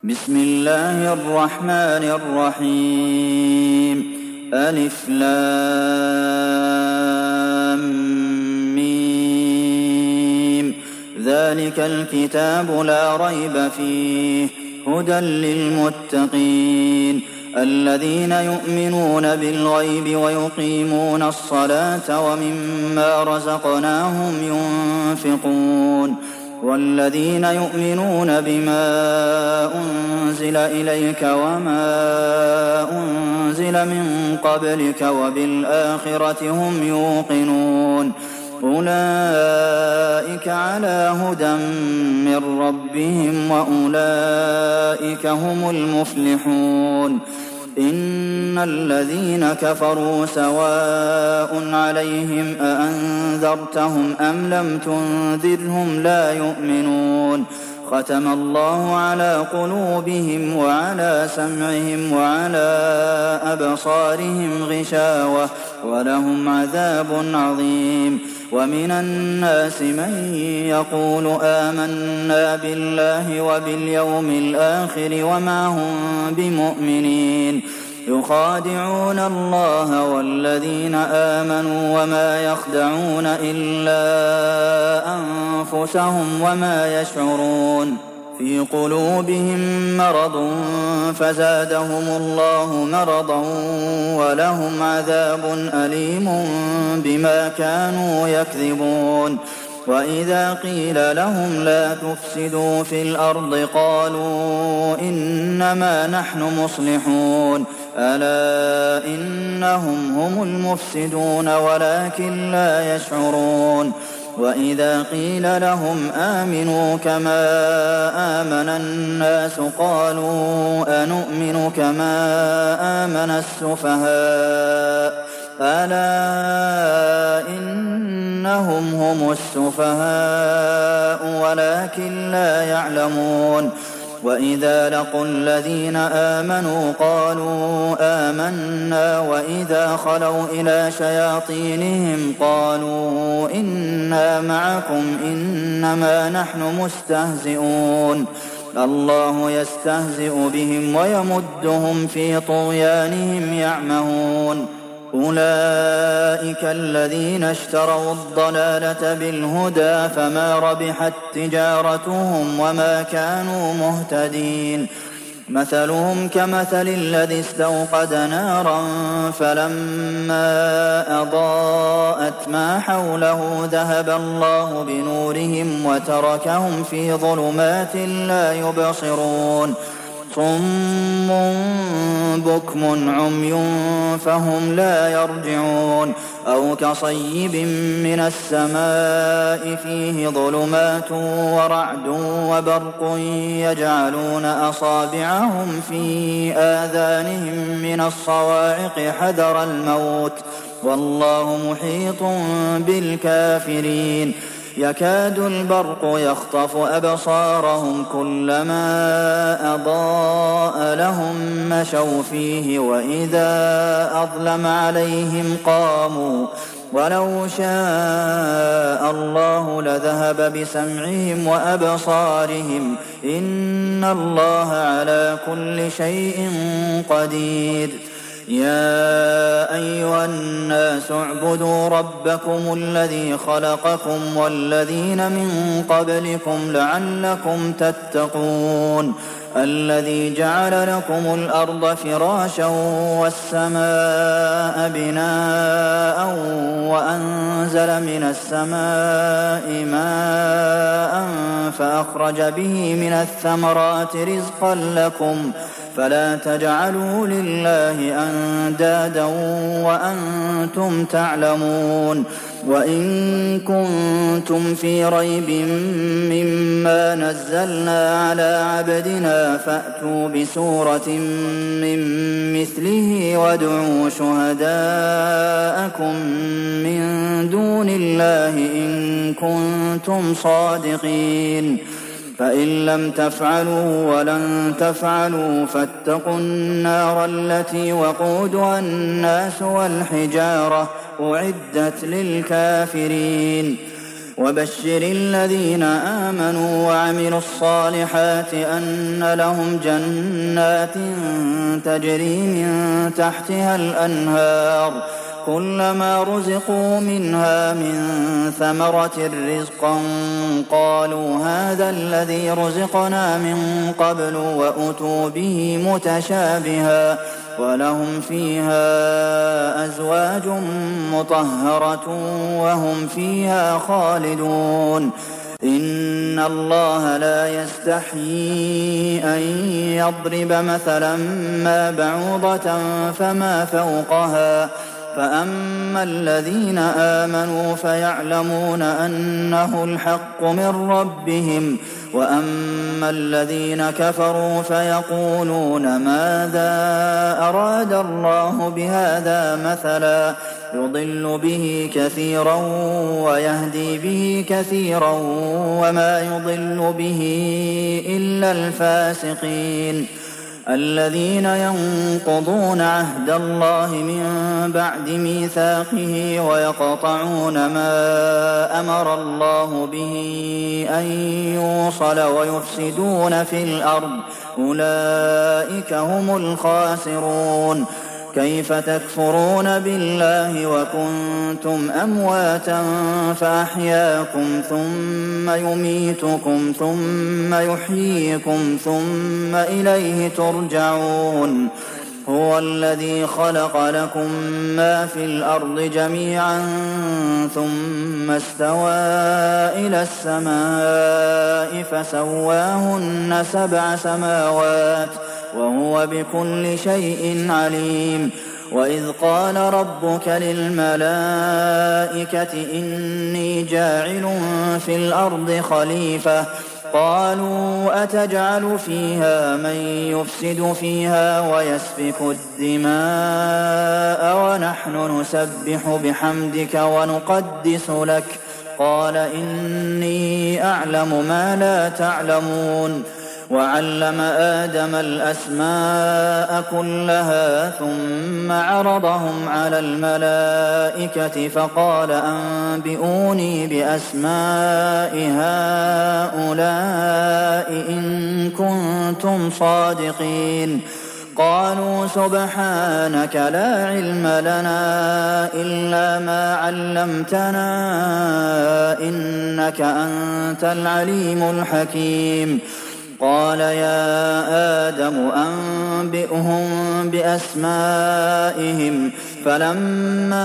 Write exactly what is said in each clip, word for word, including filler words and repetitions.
بسم الله الرحمن الرحيم ألف لام ميم ذلك الكتاب لا ريب فيه هدى للمتقين الذين يؤمنون بالغيب ويقيمون الصلاة ومما رزقناهم ينفقون والذين يؤمنون بما أنزل إليك وما أنزل من قبلك وبالآخرة هم يوقنون أولئك على هدى من ربهم وأولئك هم المفلحون إن الذين كفروا سواء عليهم أأنذرتهم أم لم تنذرهم لا يؤمنون ختم الله على قلوبهم وعلى سمعهم وعلى أبصارهم غشاوة ولهم عذاب عظيم ومن الناس من يقول آمنا بالله وباليوم الآخر وما هم بمؤمنين يخادعون الله والذين آمنوا وما يخدعون إلا أنفسهم وما يشعرون في قلوبهم مرض فزادهم الله مرضا ولهم عذاب أليم بما كانوا يكذبون وإذا قيل لهم لا تفسدوا في الأرض قالوا إنما نحن مصلحون ألا إنهم هم المفسدون ولكن لا يشعرون وإذا قيل لهم آمنوا كما آمن الناس قالوا أنؤمن كما آمن السفهاء ألا إنهم هم السفهاء ولكن لا يعلمون وإذا لقوا الذين آمنوا قالوا آمنا وإذا خلوا إلى شياطينهم قالوا إنا معكم إنما نحن مستهزئون الله يستهزئ بهم ويمدهم في طغيانهم يعمهون أولئك الذين اشتروا الضلالة بالهدى فما ربحت تجارتهم وما كانوا مهتدين مثلهم كمثل الذي استوقد نارا فلما أضاءت ما حوله ذهب الله بنورهم وتركهم في ظلمات لا يبصرون صم بكم عمي فهم لا يرجعون أو كصيب من السماء فيه ظلمات ورعد وبرق يجعلون أصابعهم في آذانهم من الصواعق حذر الموت والله محيط بالكافرين يكاد البرق يخطف أبصارهم كلما أضاء لهم مشوا فيه وإذا أظلم عليهم قاموا ولو شاء الله لذهب بسمعهم وأبصارهم إن الله على كل شيء قدير يا أيها الناس اعبدوا ربكم الذي خلقكم والذين من قبلكم لعلكم تتقون الذي جعل لكم الأرض فراشا والسماء بناء وأنزل من السماء ماء فأخرج به من الثمرات رزقا لكم فلا تجعلوا لله أندادا وأنتم تعلمون وإن كنتم في ريب مما نزلنا على عبدنا فأتوا بسورة من مثله وادعوا شهداءكم من دون الله إن كنتم صادقين فإن لم تفعلوا ولن تفعلوا فاتقوا النار التي وقودها الناس والحجارة أعدت للكافرين وبشر الذين آمنوا وعملوا الصالحات أن لهم جنات تجري من تحتها الأنهار كلما رزقوا منها من ثمرة رزقا قالوا هذا الذي رزقنا من قبل وأتوا به متشابها ولهم فيها أزواج مطهرة وهم فيها خالدون إن الله لا يستحيي أن يضرب مثلا ما بعوضة فما فوقها فأما الذين آمنوا فيعلمون أنه الحق من ربهم وأما الذين كفروا فيقولون ماذا أراد الله بهذا مثلا يضل به كثيرا ويهدي به كثيرا وما يضل به إلا الفاسقين الذين ينقضون عهد الله من بعد ميثاقه ويقطعون ما أمر الله به أن يوصل ويفسدون في الأرض أولئك هم الخاسرون كيف تكفرون بالله وكنتم أمواتا فأحياكم ثم يميتكم ثم يحييكم ثم إليه ترجعون هو الذي خلق لكم ما في الأرض جميعا ثم استوى إلى السماء فسواهن سبع سماوات وهو بكل شيء عليم وإذ قال ربك للملائكة إني جاعل في الأرض خليفة قالوا أتجعل فيها من يفسد فيها ويسفك الدماء ونحن نسبح بحمدك ونقدس لك قال إني أعلم ما لا تعلمون وعلم آدم الأسماء كلها ثم عرضهم على الملائكة فقال أنبئوني بأسماء هؤلاء إن كنتم صادقين قالوا سبحانك لا علم لنا إلا ما علمتنا إنك أنت العليم الحكيم قال يا آدم أنبئهم بأسمائهم فلما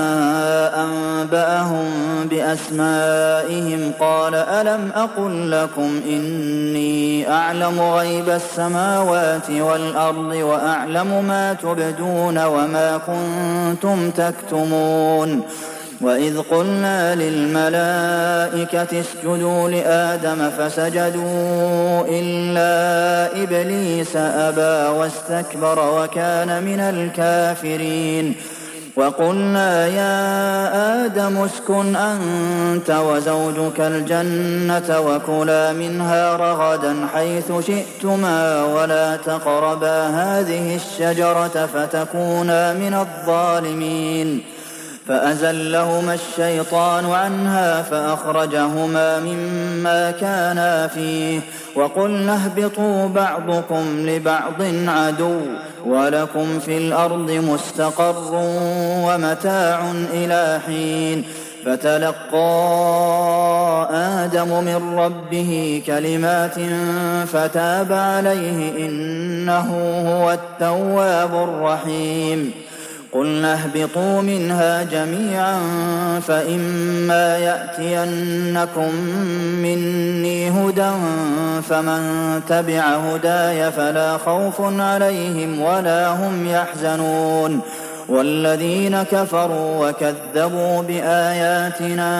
أنبأهم بأسمائهم قال ألم أقل لكم إني أعلم غيب السماوات والأرض وأعلم ما تبدون وما كنتم تكتمون وإذ قلنا للملائكة اسجدوا لآدم فسجدوا إلا إبليس أبى واستكبر وكان من الكافرين وقلنا يا آدم اسكن أنت وزوجك الجنة وكلا منها رغدا حيث شئتما ولا تقربا هذه الشجرة فتكونا من الظالمين فأزلهما الشيطان عنها فأخرجهما مما كانا فيه وقلنا اهبطوا بعضكم لبعض عدو ولكم في الأرض مستقر ومتاع إلى حين فتلقى آدم من ربه كلمات فتاب عليه إنه هو التواب الرحيم قلنا اهبطوا منها جميعا فإما يأتينكم مني هدى فمن تبع هداي فلا خوف عليهم ولا هم يحزنون والذين كفروا وكذبوا بآياتنا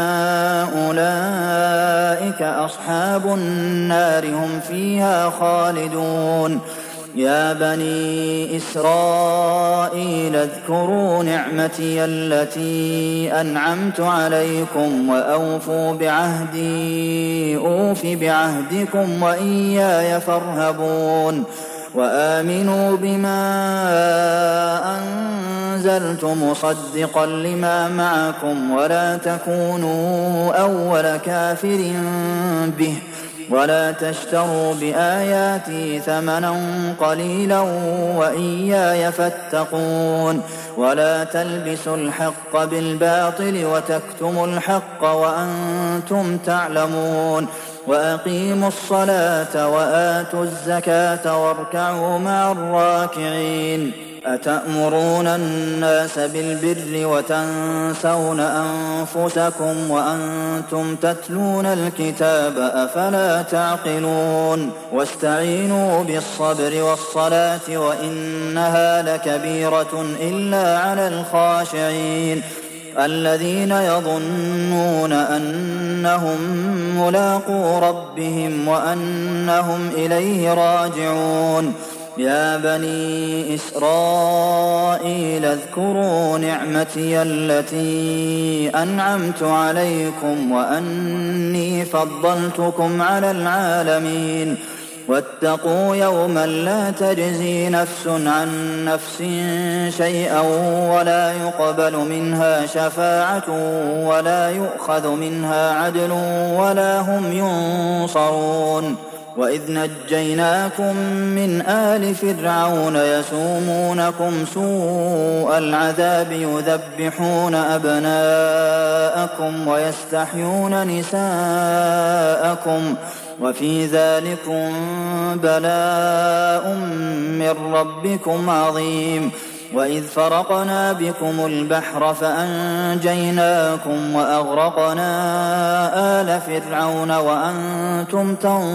أولئك أصحاب النار هم فيها خالدون يا بني إسرائيل اذكروا نعمتي التي أنعمت عليكم وأوفوا بعهدي أوف بعهدكم وإياي فارهبون وآمنوا بما أنزلت مصدقا لما معكم ولا تكونوا أول كافر به ولا تشتروا بآياتي ثمنا قليلا وإياي فاتقون ولا تلبسوا الحق بالباطل وتكتموا الحق وأنتم تعلمون وأقيموا الصلاة وآتوا الزكاة واركعوا مع الراكعين أتأمرون الناس بالبر وتنسون أنفسكم وأنتم تتلون الكتاب أفلا تعقلون واستعينوا بالصبر والصلاة وإنها لكبيرة إلا على الخاشعين الذين يظنون أنهم ملاقو ربهم وأنهم إليه راجعون يا بني إسرائيل اذكروا نعمتي التي أنعمت عليكم وأني فضلتكم على العالمين واتقوا يوما لا تجزي نفس عن نفس شيئا ولا يقبل منها شفاعة ولا يؤخذ منها عدل ولا هم ينصرون وإذ نجيناكم من آل فرعون يسومونكم سوء العذاب يذبحون أبناءكم ويستحيون نساءكم وفي ذلكم بلاء من ربكم عظيم وإذ فرقنا بكم البحر فأنجيناكم وأغرقنا آل فرعون وأنتم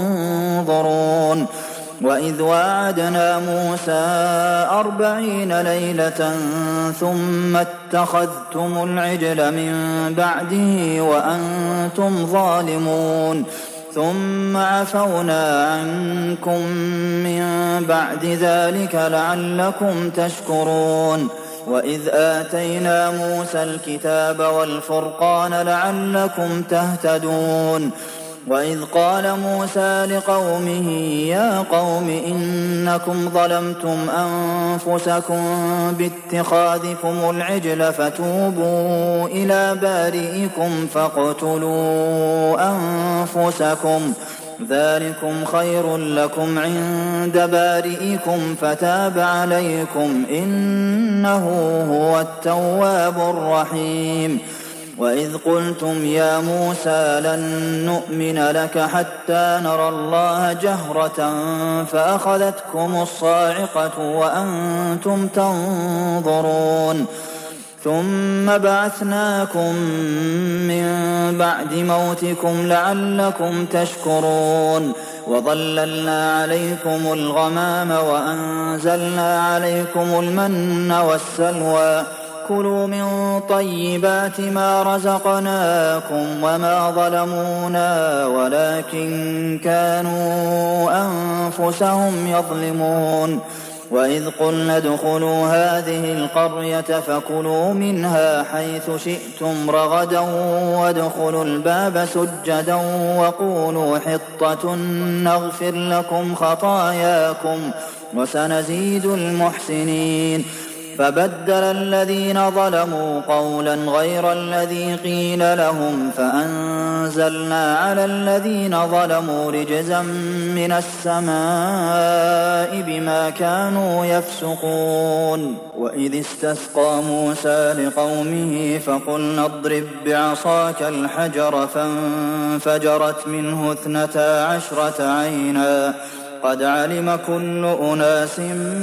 تنظرون وإذ واعدنا موسى أربعين ليلة ثم اتخذتم العجل من بعده وأنتم ظالمون ثم عفونا عنكم من بعد ذلك لعلكم تشكرون وإذ آتينا موسى الكتاب والفرقان لعلكم تهتدون وإذ قال موسى لقومه يا قوم إنكم ظلمتم أنفسكم باتخاذكم العجل فتوبوا إلى بارئكم فاقتلوا أنفسكم ذلكم خير لكم عند بارئكم فتاب عليكم إنه هو التواب الرحيم وإذ قلتم يا موسى لن نؤمن لك حتى نرى الله جهرة فأخذتكم الصاعقة وأنتم تنظرون ثم بعثناكم من بعد موتكم لعلكم تشكرون وظللنا عليكم الغمام وأنزلنا عليكم المن والسلوى كلوا من طيبات ما رزقناكم وما ظلمونا ولكن كانوا أنفسهم يظلمون وإذ قلنا ادخلوا هذه القرية فكلوا منها حيث شئتم رغدا وادخلوا الباب سجدا وقولوا حطة نغفر لكم خطاياكم وسنزيد المحسنين فبدل الذين ظلموا قولا غير الذي قيل لهم فأنزلنا على الذين ظلموا رجزا من السماء بما كانوا يفسقون وإذ استسقى موسى لقومه فقلنا اضرب بعصاك الحجر فانفجرت منه اثنتا عشرة عينا قد علم كل أناس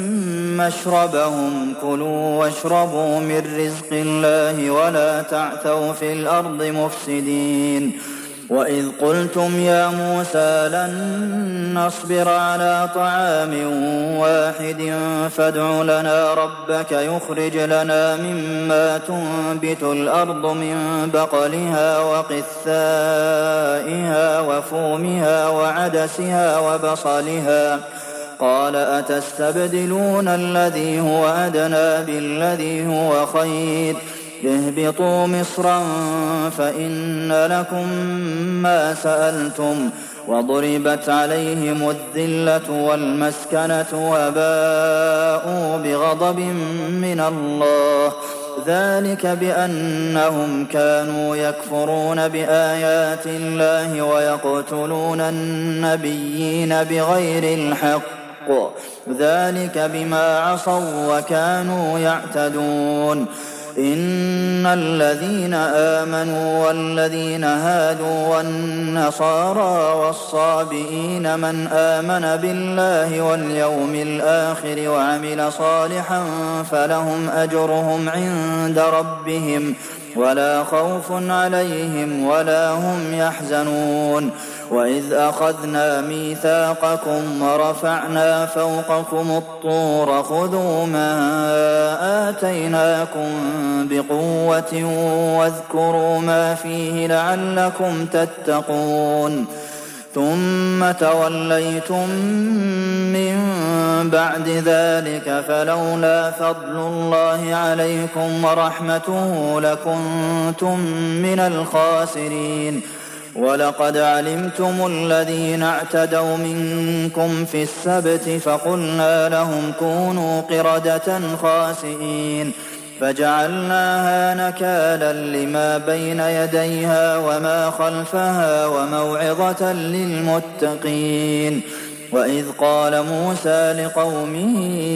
مشربهم كلوا واشربوا من رزق الله ولا تعثوا في الأرض مفسدين وإذ قلتم يا موسى لن نصبر على طعام واحد فادع لنا ربك يخرج لنا مما تنبت الأرض من بقلها وقثائها وفومها وعدسها وبصلها قال أتستبدلون الذي هو أدنى بالذي هو خير اهبطوا مصرا فإن لكم ما سألتم وضربت عليهم الذلة والمسكنة وباءوا بغضب من الله ذلك بأنهم كانوا يكفرون بآيات الله ويقتلون النبيين بغير الحق ذلك بما عصوا وكانوا يعتدون إن الذين آمنوا والذين هادوا والنصارى والصابئين من آمن بالله واليوم الآخر وعمل صالحا فلهم أجرهم عند ربهم ولا خوف عليهم ولا هم يحزنون وإذ أخذنا ميثاقكم ورفعنا فوقكم الطور خذوا ما آتيناكم بقوة واذكروا ما فيه لعلكم تتقون ثم توليتم من بعد ذلك فلولا فضل الله عليكم ورحمته لكنتم من الخاسرين ولقد علمتم الذين اعتدوا منكم في السبت فقلنا لهم كونوا قردة خاسئين فجعلناها نكالا لما بين يديها وما خلفها وموعظة للمتقين وإذ قال موسى لقومه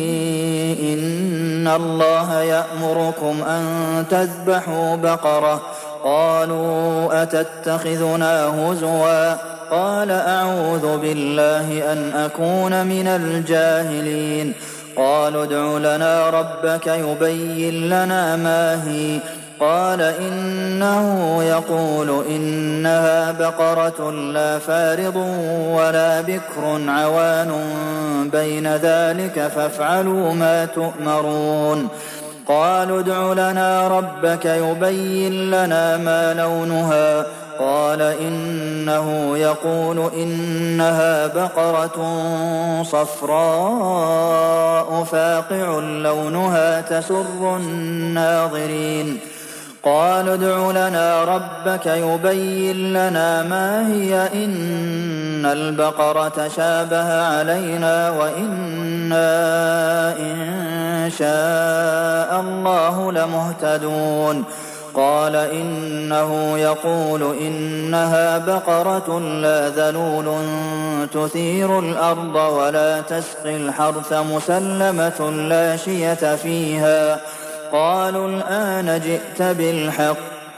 إن الله يأمركم أن تذبحوا بقرة قالوا أتتخذنا هزوا قال أعوذ بالله أن أكون من الجاهلين قالوا ادع لنا ربك يبين لنا ما هي قال إنه يقول إنها بقرة لا فارض ولا بكر عوان بين ذلك فافعلوا ما تؤمرون قالوا ادع لنا ربك يبين لنا ما لونها قال إنه يقول إنها بقرة صفراء فاقع لونها تسر الناظرين قالوا ادع لنا ربك يبين لنا ما هي إن البقرة شابه علينا وإنا إن شاء الله لمهتدون قال إنه يقول إنها بقرة لا ذلول تثير الأرض ولا تسقي الحرث مسلمة لا شية فيها قالوا الآن جئت بالحق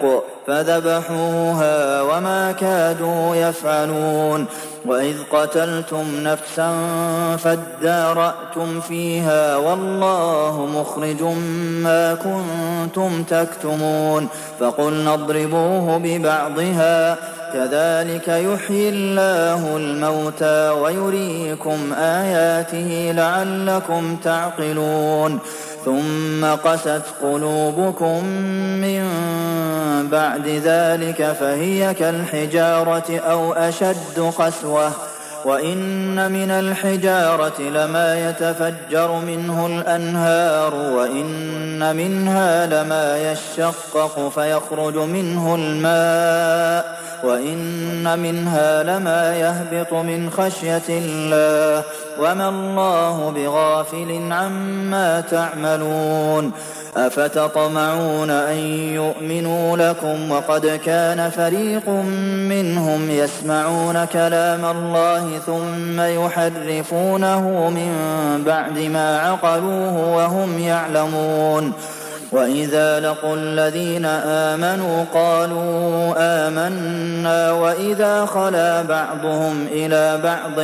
فذبحوها وما كادوا يفعلون وإذ قتلتم نفسا فادارأتم فيها والله مخرج ما كنتم تكتمون فقلنا اضربوه ببعضها كذلك يحيي الله الموتى ويريكم آياته لعلكم تعقلون ثم قست قلوبكم من بعد ذلك فهي كالحجارة أو أشد قسوة وإن من الحجارة لما يتفجر منه الأنهار وإن منها لما يشقق فيخرج منه الماء وإن منها لما يهبط من خشية الله وما الله بغافل عما تعملون أفتطمعون أن يؤمنوا لكم وقد كان فريق منهم يسمعون كلام الله ثم يحرفونه من بعد ما عقلوه وهم يعلمون وإذا لقوا الذين آمنوا قالوا آمنا وإذا خلا بعضهم إلى بعض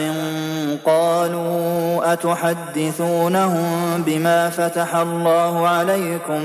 قالوا أتحدثونهم بما فتح الله عليكم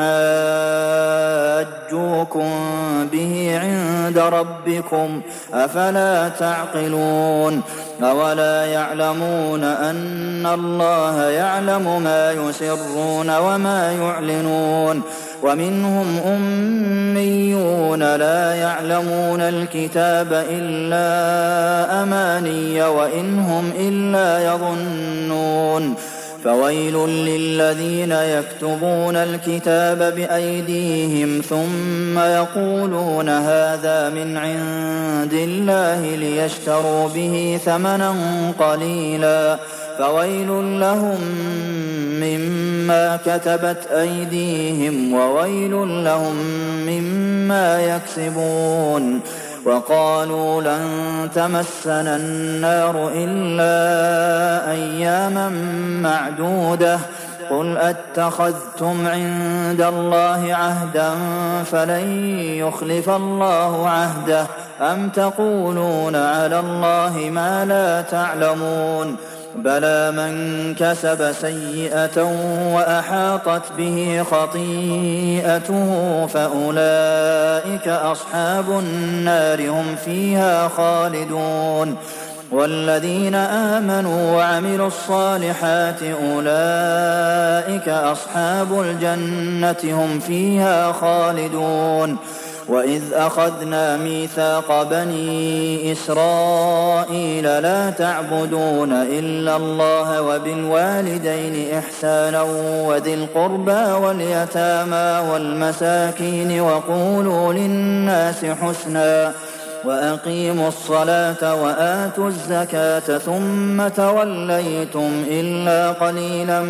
ليحاجوكم به عند ربكم أفلا تعقلون أولا يعلمون أن الله يعلم ما يسرون وما يعلنون ومنهم أميون لا يعلمون الكتاب إلا أماني وإن هم إلا يظنون فويل للذين يكتبون الكتاب بأيديهم ثم يقولون هذا من عند الله ليشتروا به ثمنا قليلا فويل لهم مما كتبت أيديهم وويل لهم مما يكسبون وقالوا لن تمسنا النار إلا أياما معدودة قل أتخذتم عند الله عهدا فلن يخلف الله عهده أم تقولون على الله ما لا تعلمون بلى من كسب سيئة وأحاطت به خطيئته فأولئك أصحاب النار هم فيها خالدون والذين آمنوا وعملوا الصالحات أولئك أصحاب الجنة هم فيها خالدون وإذ أخذنا ميثاق بني إسرائيل لا تعبدون إلا الله وبالوالدين إحسانا وذي القربى واليتامى والمساكين وقولوا للناس حسنا وأقيموا الصلاة وآتوا الزكاة ثم توليتم إلا قليلا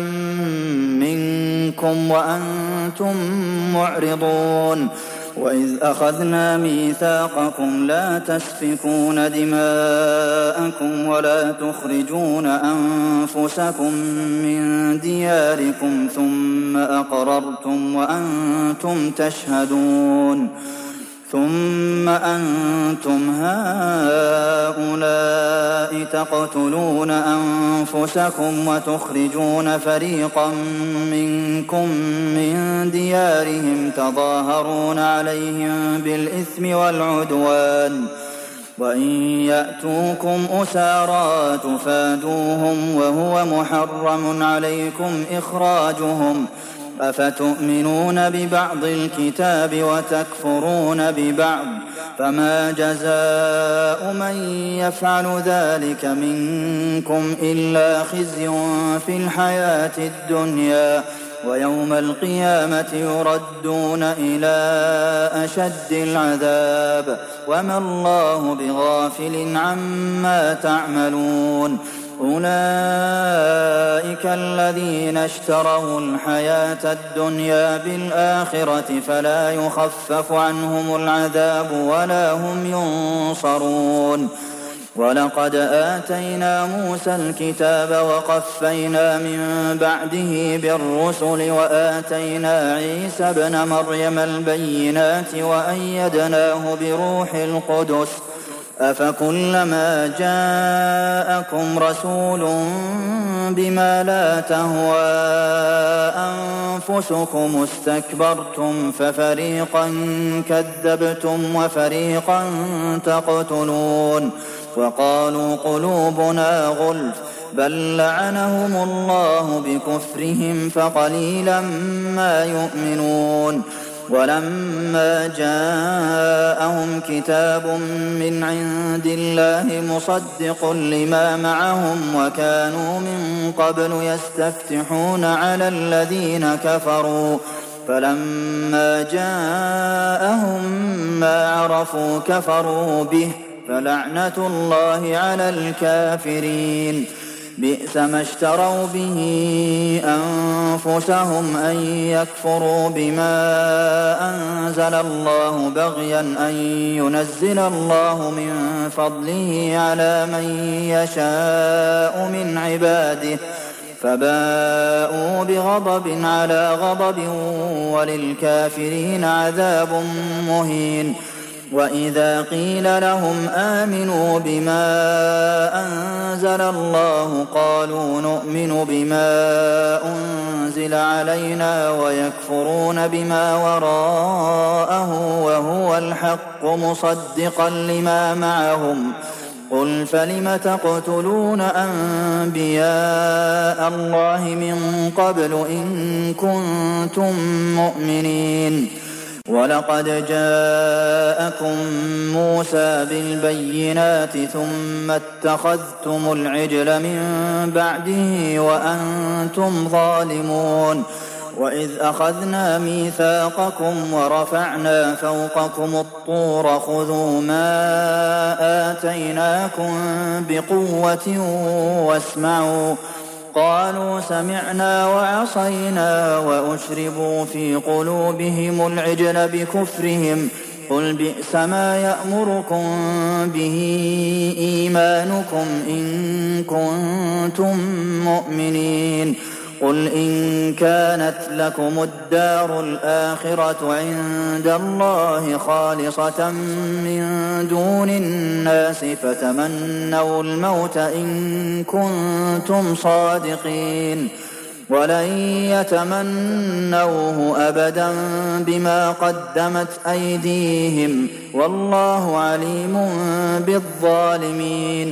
منكم وأنتم معرضون وإذ أخذنا ميثاقكم لا تسفكون دماءكم ولا تخرجون أنفسكم من دياركم ثم أقررتم وأنتم تشهدون ثم أنتم هؤلاء تقتلون أنفسكم وتخرجون فريقا منكم من ديارهم تظاهرون عليهم بالإثم والعدوان وإن يأتوكم أسارى تفادوهم وهو محرم عليكم إخراجهم أفتؤمنون ببعض الكتاب وتكفرون ببعض فما جزاء من يفعل ذلك منكم إلا خزي في الحياة الدنيا ويوم القيامة يردون إلى أشد العذاب وما الله بغافل عما تعملون أولئك الذين اشتروا الحياة الدنيا بالآخرة فلا يخفف عنهم العذاب ولا هم ينصرون ولقد آتينا موسى الكتاب وقفينا من بعده بالرسل وآتينا عيسى ابن مريم البينات وأيدناه بروح القدس أفكلما جاءكم رسول بما لا تهوى أنفسكم استكبرتم ففريقا كذبتم وفريقا تقتلون وقالوا قلوبنا غلف بل لعنهم الله بكفرهم فقليلا ما يؤمنون ولما جاءهم كتاب من عند الله مصدق لما معهم وكانوا من قبل يستفتحون على الذين كفروا فلما جاءهم ما عرفوا كفروا به فلعنة الله على الكافرين بئس ما اشتروا به أنفسهم أن يكفروا بما أنزل الله بغيا أن ينزل الله من فضله على من يشاء من عباده فباءوا بغضب على غضب وللكافرين عذاب مهين وإذا قيل لهم آمنوا بما أنزل الله قالوا نؤمن بما أنزل علينا ويكفرون بما وراءه وهو الحق مصدقا لما معهم قل فلم تقتلون أنبياء الله من قبل إن كنتم مؤمنين وَلَقَدْ جَاءَكُم مُّوسَىٰ بِالْبَيِّنَاتِ ثُمَّ اتَّخَذْتُمُ الْعِجْلَ مِن بَعْدِهِ وَأَنتُمْ ظَالِمُونَ وَإِذْ أَخَذْنَا مِيثَاقَكُمْ وَرَفَعْنَا فَوْقَكُمُ الطُّورَ خُذُوا مَا آتَيْنَاكُم بِقُوَّةٍ وَاسْمَعُوا قَالُوا سَمِعْنَا وَعَصَيْنَا وَأُشْرِبُوا فِي قُلُوبِهِمُ الْعِجْلَ بِكُفْرِهِمْ ۚ قُلْ بِئْسَ مَا يَأْمُرُكُم بِهِ إِيمَانُكُمْ إِن كُنتُم مُّؤْمِنِينَ قُلْ إِن كَانَتْ لَكُمُ الدَّارُ الْآخِرَةُ عِندَ اللَّهِ خَالِصَةً مِّن دُونِ النَّاسِ فَتَمَنَّوُا الْمَوْتَ إِن كُنتُمْ صَادِقِينَ وَلَن يَتَمَنَّوْهُ أَبَدًا بِمَا قَدَّمَتْ أَيْدِيهِمْ ۚ وَاللَّهُ عَلِيمٌ بِالظَّالِمِينَ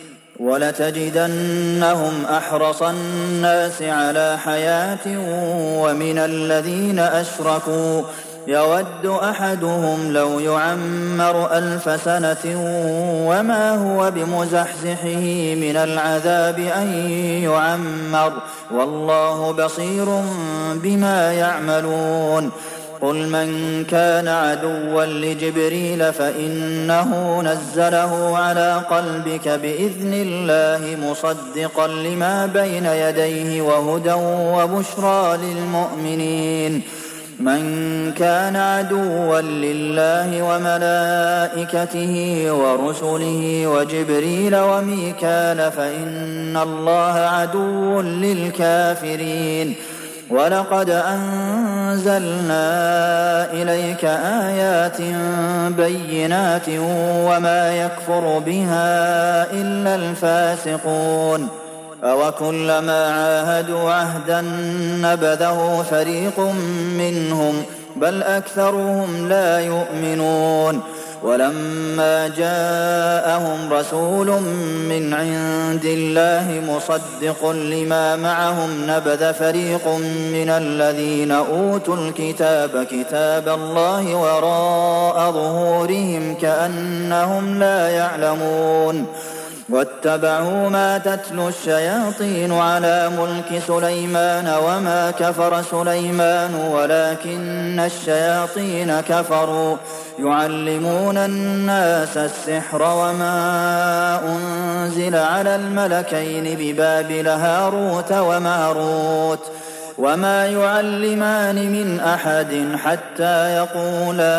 وَلَتَجِدَنَّهُمْ أَحْرَصَ النَّاسِ عَلَىٰ حَيَاةٍ وَمِنَ الَّذِينَ أَشْرَكُوا يَوَدُّ أَحَدُهُمْ لَوْ يُعَمَّرُ أَلْفَ سَنَةٍ وَمَا هُوَ بِمُزَحْزِحِهِ مِنَ الْعَذَابِ أَن يُعَمَّرَ ۗ وَاللَّهُ بَصِيرٌ بِمَا يَعْمَلُونَ قُلْ مَن كَانَ عَدُوًّا لِّجِبْرِيلَ فَإِنَّهُ نَزَّلَهُ عَلَىٰ قَلْبِكَ بِإِذْنِ اللَّهِ مُصَدِّقًا لِّمَا بَيْنَ يَدَيْهِ وَهُدًى وَبُشْرَىٰ لِلْمُؤْمِنِينَ مَن كَانَ عَدُوًّا لِّلَّهِ وَمَلَائِكَتِهِ وَرُسُلِهِ وَجِبْرِيلَ وَمِيكَالَ فَإِنَّ اللَّهَ عَدُوٌّ لِّلْكَافِرِينَ وَلَقَدْ أَنزَلْنَا إِلَيْكَ آيَاتٍ بَيِّنَاتٍ وَمَا يَكْفُرُ بِهَا إِلَّا الْفَاسِقُونَ أَوَكُلَّمَا عَاهَدُوا عَهْدًا نَّبَذَهُ فَرِيقٌ مِّنْهُم ۚ بَلْ أَكْثَرُهُمْ لَا يُؤْمِنُونَ وَلَمَّا جَاءَهُمْ رَسُولٌ مِّنْ عِندِ اللَّهِ مُصَدِّقٌ لِّمَا مَعَهُمْ نَبَذَ فَرِيقٌ مِّنَ الَّذِينَ أُوتُوا الْكِتَابَ كِتَابَ اللَّهِ وَرَاءَ ظُهُورِهِمْ كَأَنَّهُمْ لَا يَعْلَمُونَ وَاتَّبَعُوا مَا تَتْلُو الشَّيَاطِينُ عَلَىٰ مُلْكِ سُلَيْمَانَ وَمَا كَفَرَ سُلَيْمَانُ وَلَٰكِنَّ الشَّيَاطِينَ كَفَرُوا يُعَلِّمُونَ النَّاسَ السِّحْرَ وَمَا أُنزِلَ عَلَى الْمَلَكَيْنِ بِبَابِلَ هَارُوتَ وَمَارُوتَ وَمَا يُعَلِّمَانِ مِنْ أَحَدٍ حَتَّىٰ يَقُولَا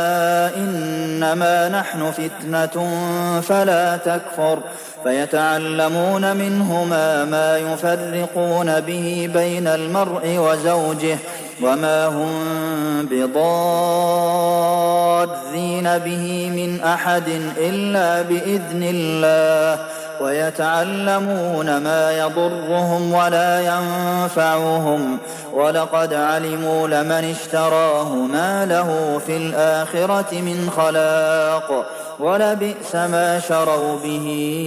إِنَّمَا نَحْنُ فِتْنَةٌ فَلَا تَكْفُرْ ۖ فَيَتَعَلَّمُونَ مِنْهُمَا مَا يُفَرِّقُونَ بِهِ بَيْنَ الْمَرْءِ وَزَوْجِهِ ۚ وَمَا هُم بِضَارِّينَ بِهِ مِنْ أَحَدٍ إِلَّا بِإِذْنِ اللَّهِ ۚ وَيَتَعَلَّمُونَ مَا يَضُرُّهُمْ وَلَا يَنفَعُهُمْ ۚ وَلَقَدْ عَلِمُوا لَمَنِ اشْتَرَاهُ مَا لَهُ فِي الْآخِرَةِ مِنْ خَلَاقٍ وَلَبِئْسَ مَا شَرَوْا بِهِ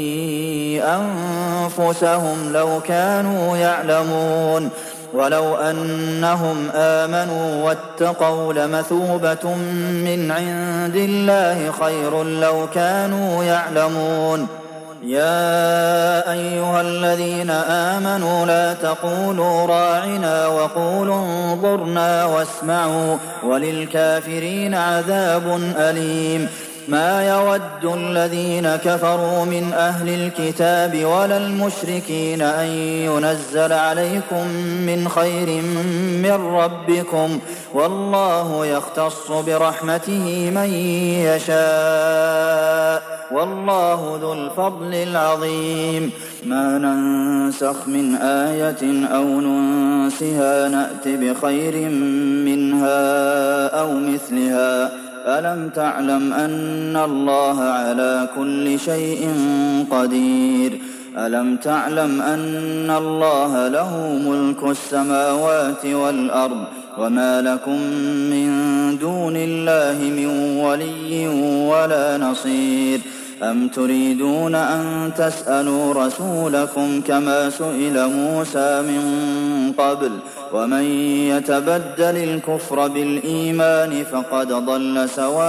أَنفُسَهُمْ لَوْ كَانُوا يَعْلَمُونَ وَلَوْ أَنَّهُمْ آمَنُوا وَاتَّقَوْا لَمَثُوبَةٌ مِّنْ عِندِ اللَّهِ خَيْرٌ لَّوْ كَانُوا يَعْلَمُونَ يَا أَيُّهَا الَّذِينَ آمَنُوا لَا تَقُولُوا رَاعِنَا وَقُولُوا انظُرْنَا وَاسْمَعُوا وَلِلْكَافِرِينَ عَذَابٌ أَلِيمٌ مَا يَوَدُّ الَّذِينَ كَفَرُوا مِنْ أَهْلِ الْكِتَابِ وَلَا الْمُشْرِكِينَ أَن يُنَزَّلَ عَلَيْكُم مِّنْ خَيْرٍ مِّن رَّبِّكُمْ ۗ وَاللَّهُ يَخْتَصُّ بِرَحْمَتِهِ مَن يَشَاءُ ۗ وَاللَّهُ ذُو الْفَضْلِ الْعَظِيمِ مَا نَنسَخْ مِنْ آيَةٍ أَوْ نُنسِهَا نَأْتِ بِخَيْرٍ مِّنْهَا أَوْ مِثْلِهَا ۗ أَلَمْ تَعْلَمْ أَنَّ اللَّهَ عَلَىٰ كُلِّ شَيْءٍ قَدِيرٌ أَلَمْ تَعْلَمْ أَنَّ اللَّهَ لَهُ مُلْكُ السَّمَاوَاتِ وَالْأَرْضِ وَمَا لَكُم مِّن دُونِ اللَّهِ مِن وَلِيٍّ وَلَا نَصِيرٍ أَمْ تُرِيدُونَ أَن تَسْأَلُوا رَسُولَكُمْ كَمَا سُئِلَ مُوسَىٰ مِن قَبْلُ ۗ وَمَن يَتَبَدَّلِ الْكُفْرَ بِالْإِيمَانِ فَقَدْ ضَلَّ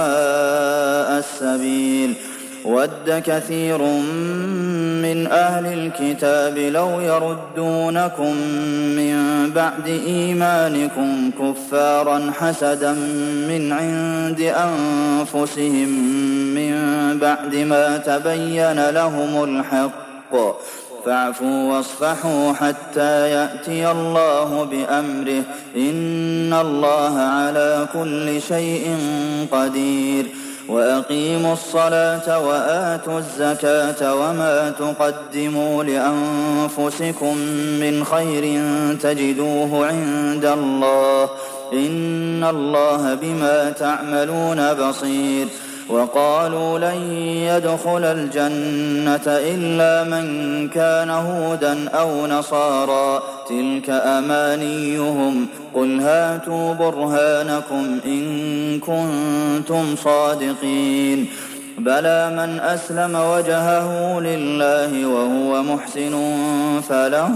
سَوَاءَ السَّبِيلِ وَدَّ كَثِيرٌ مِّنْ أَهْلِ الْكِتَابِ لَوْ يَرُدُّونَكُم مِّن بَعْدِ إِيمَانِكُمْ كُفَّارًا حَسَدًا مِّنْ عِندِ أَنفُسِهِم مِّن بَعْدِ مَا تَبَيَّنَ لَهُمُ الْحَقُّ ۖ فَاعْفُوا وَاصْفَحُوا حَتَّىٰ يَأْتِيَ اللَّهُ بِأَمْرِهِ ۗ إِنَّ اللَّهَ عَلَىٰ كُلِّ شَيْءٍ قَدِيرٌ وَأَقِيمُوا الصَّلَاةَ وَآتُوا الزَّكَاةَ وَمَا تُقَدِّمُوا لِأَنفُسِكُم مِّنْ خَيْرٍ تَجِدُوهُ عِندَ اللَّهِ ۗ إِنَّ اللَّهَ بِمَا تَعْمَلُونَ بَصِيرٌ وَقَالُوا لَن يَدْخُلَ الْجَنَّةَ إِلَّا مَن كَانَ هُودًا أَوْ نَصَارَىٰ ۗ تِلْكَ أَمَانِيُّهُمْ ۖ قُلْ هَاتُوا بُرْهَانَكُمْ إِن كُنتُمْ صَادِقِينَ بَلَىٰ مَنْ أَسْلَمَ وَجْهَهُ لِلَّهِ وَهُوَ مُحْسِنٌ فَلَهُ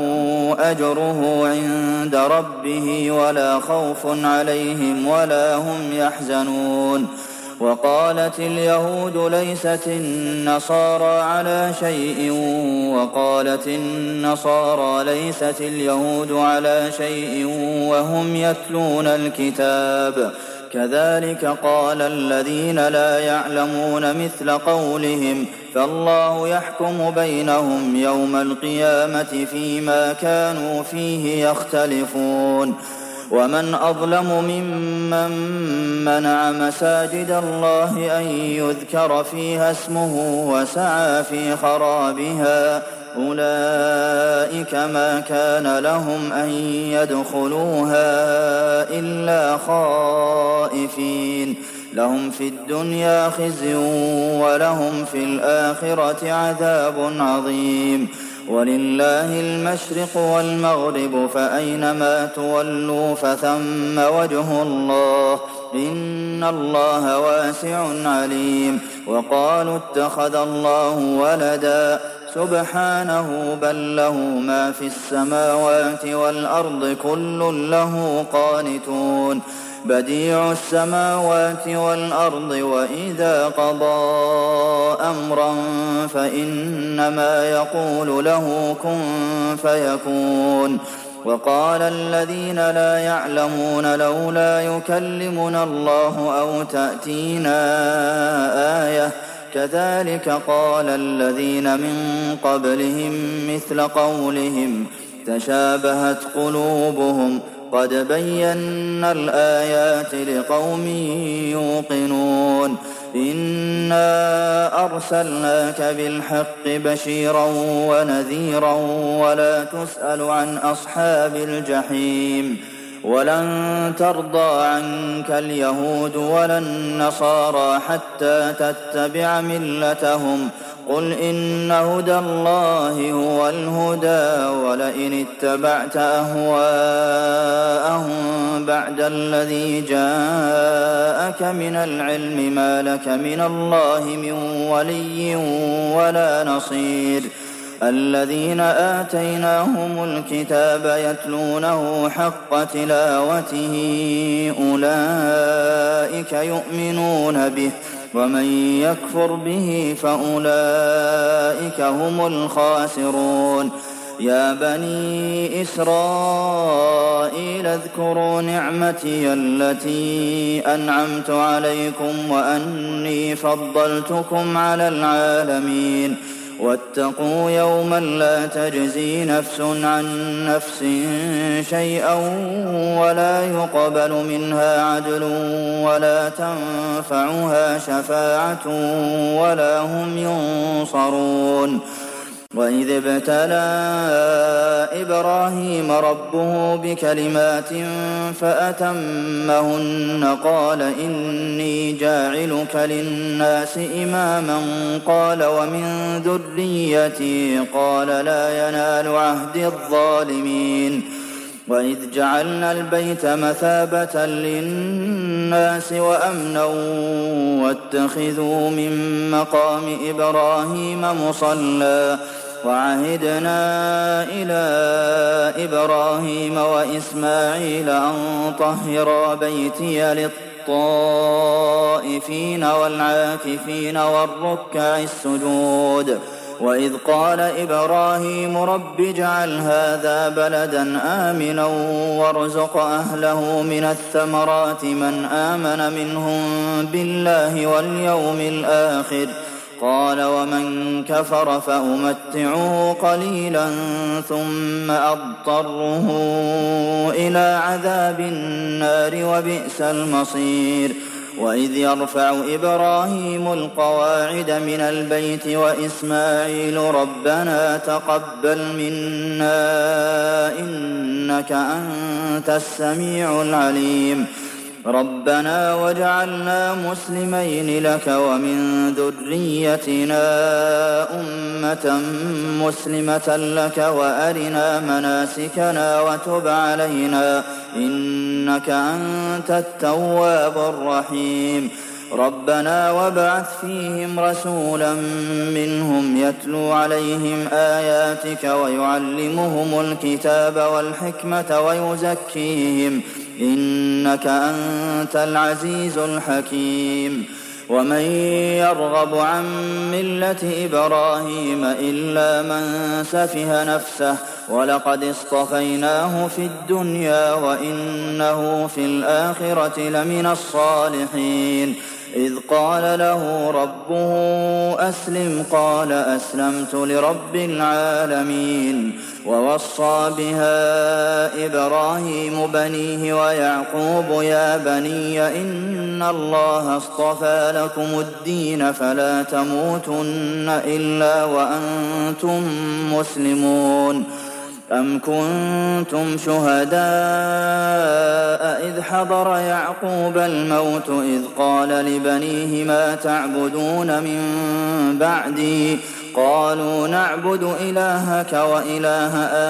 أَجْرُهُ عِندَ رَبِّهِ وَلَا خَوْفٌ عَلَيْهِمْ وَلَا هُمْ يَحْزَنُونَ وَقَالَتِ الْيَهُودُ لَيْسَتِ النَّصَارَىٰ عَلَىٰ شَيْءٍ وَقَالَتِ النَّصَارَىٰ لَيْسَتِ الْيَهُودُ عَلَىٰ شَيْءٍ وَهُمْ يَتْلُونَ الْكِتَابَ ۚ كَذَٰلِكَ قَالَ الَّذِينَ لَا يَعْلَمُونَ مِثْلَ قَوْلِهِمْ ۚ فَاللَّهُ يَحْكُمُ بَيْنَهُمْ يَوْمَ الْقِيَامَةِ فِيمَا كَانُوا فِيهِ يَخْتَلِفُونَ وَمَنْ أَظْلَمُ مِمَّن مَّنَعَ مَسَاجِدَ اللَّهِ أَن يُذْكَرَ فِيهَا اسْمُهُ وَسَعَىٰ فِي خَرَابِهَا ۚ أُولَٰئِكَ مَا كَانَ لَهُمْ أَن يَدْخُلُوهَا إِلَّا خَائِفِينَ لَهُمْ فِي الدُّنْيَا خِزْيٌ وَلَهُمْ فِي الْآخِرَةِ عَذَابٌ عَظِيمٌ وَلِلَّهِ الْمَشْرِقُ وَالْمَغْرِبُ فَأَيْنَمَا تُوَلُّوا فَثَمَّ وَجْهُ اللَّهِ ۚ إِنَّ اللَّهَ وَاسِعٌ عَلِيمٌ وَقَالُوا اتَّخَذَ اللَّهُ وَلَدًا سُبْحَانَهُ بَل لَّهُ مَا فِي السَّمَاوَاتِ وَالْأَرْضِ كُلٌّ لَّهُ قَانِتُونَ بَدِيعُ السَّمَاوَاتِ وَالْأَرْضِ وَإِذَا قَضَىٰ أَمْرًا فَإِنَّمَا يَقُولُ لَهُ كُن فَيَكُونُ وَقَالَ الَّذِينَ لَا يَعْلَمُونَ لَوْلَا يُكَلِّمُنَا اللَّهُ أَوْ تَأْتِينَا آيَةٌ ۗ كَذَٰلِكَ قَالَ الَّذِينَ مِن قَبْلِهِم مِّثْلَ قَوْلِهِمْ ۚ تَشَابَهَتْ قُلُوبُهُمْ ۗ قَدْ بَيَّنَّا الْآيَاتِ لِقَوْمٍ يُوقِنُونَ إِنَّا أَرْسَلْنَاكَ بِالْحَقِّ بَشِيرًا وَنَذِيرًا وَلَا تُسْأَلُ عَنْ أَصْحَابِ الْجَحِيمِ وَلَن تَرْضَىٰ عَنكَ الْيَهُودُ وَلَا النَّصَارَىٰ حَتَّىٰ تَتَّبِعَ مِلَّتَهُمْ ۗ قُلْ إِنَّ هُدَى اللَّهِ هُوَ الْهُدَىٰ وَلَئِنِ اتَّبَعْتَ أَهْوَاءَهُم بَعْدَ الَّذِي جَاءَكَ مِنَ الْعِلْمِ مَا لَكَ مِنَ اللَّهِ مِن وَلِيٍّ وَلَا نَصِيرٍ الَّذِينَ آتَيْنَاهُمُ الْكِتَابَ يَتْلُونَهُ حَقَّ تِلَاوَتِهِ أُولَٰئِكَ يُؤْمِنُونَ بِهِ ۗ وَمَن يَكْفُرْ بِهِ فَأُولَٰئِكَ هُمُ الْخَاسِرُونَ يَا بَنِي إِسْرَائِيلَ اذْكُرُوا نِعْمَتِيَ الَّتِي أَنْعَمْتُ عَلَيْكُمْ وَأَنِّي فَضَّلْتُكُمْ عَلَى الْعَالَمِينَ وَاتَّقُوا يَوْمًا لَّا تَجْزِي نَفْسٌ عَن نَّفْسٍ شَيْئًا وَلَا يُقْبَلُ مِنْهَا عَدْلٌ وَلَا تَنفَعُهَا شَفَاعَةٌ وَلَا هُمْ يُنصَرُونَ وَإِذِ ابْتَلَىٰ إِبْرَاهِيمَ رَبُّهُ بِكَلِمَاتٍ فَأَتَمَّهُنَّ قَالَ إِنِّي جَاعِلُكَ لِلنَّاسِ إِمَامًا قَالَ وَمِن ذُرِّيَّتِي قَالَ لَا يَنَالُ عَهْدِي الظَّالِمِينَ وَإِذْ جَعَلْنَا الْبَيْتَ مَثَابَةً لِّلنَّاسِ للناس وأمنا واتخذوا من مقام إبراهيم مصلى وعهدنا إلى إبراهيم وإسماعيل أن طهرا بيتي للطائفين والعاكفين والركع السجود وإذ قال إبراهيم رب اجعل هذا بلدا آمنا وارزق أهله من الثمرات من آمن منهم بالله واليوم الآخر قال ومن كفر فأمتعه قليلا ثم أضطره إلى عذاب النار وبئس المصير وإذ يرفع إبراهيم القواعد من البيت وإسماعيل ربنا تقبل منا إنك أنت السميع العليم ربنا واجعلنا مسلمين لك ومن ذريتنا أمة مسلمة لك وأرنا مناسكنا وتب علينا إنك أنت التواب الرحيم ربنا وابعث فيهم رسولا منهم يتلو عليهم آياتك ويعلمهم الكتاب والحكمة ويزكيهم إنك أنت العزيز الحكيم ومن يرغب عن ملة إبراهيم إلا من سفه نفسه ولقد اصطفيناه في الدنيا وإنه في الآخرة لمن الصالحين إذ قال له ربه أسلم قال أسلمت لرب العالمين ووصى بها إبراهيم بنيه ويعقوب يا بني إن الله اصطفى لكم الدين فلا تموتن إلا وأنتم مسلمون أم كنتم شهداء إذ حضر يعقوب الموت إذ قال لبنيه ما تعبدون من بعدي قالوا نعبد إلهك وإله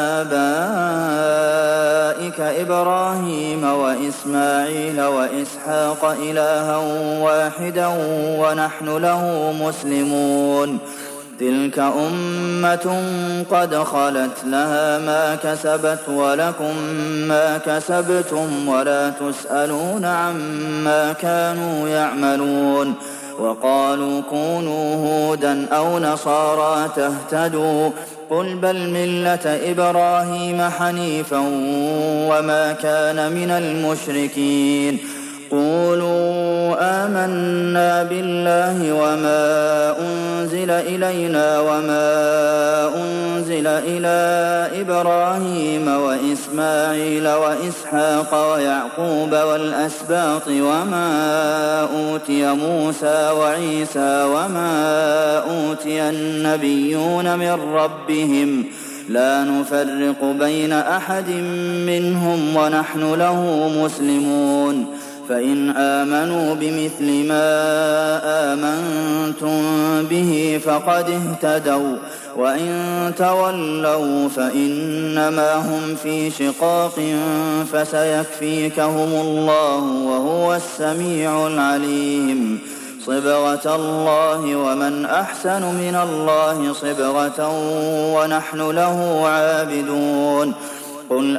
آبائك إبراهيم وإسماعيل وإسحاق إلها واحدا ونحن له مسلمون تلك أمة قد خلت لها ما كسبت ولكم ما كسبتم ولا تسألون عما كانوا يعملون وقالوا كونوا هودا أو نصارى تهتدوا قل بل ملة إبراهيم حنيفا وما كان من المشركين قولوا آمنا بالله وما أنزل إلينا وما أنزل إلى إبراهيم وإسماعيل وإسحاق ويعقوب والأسباط وما أوتي موسى وعيسى وما أوتي النبيون من ربهم لا نفرق بين أحد منهم ونحن له مسلمون فإن آمنوا بمثل ما آمنتم به فقد اهتدوا وإن تولوا فإنما هم في شقاق فسيكفيكهم الله وهو السميع العليم صبغة الله ومن أحسن من الله صبغة ونحن له عابدون قل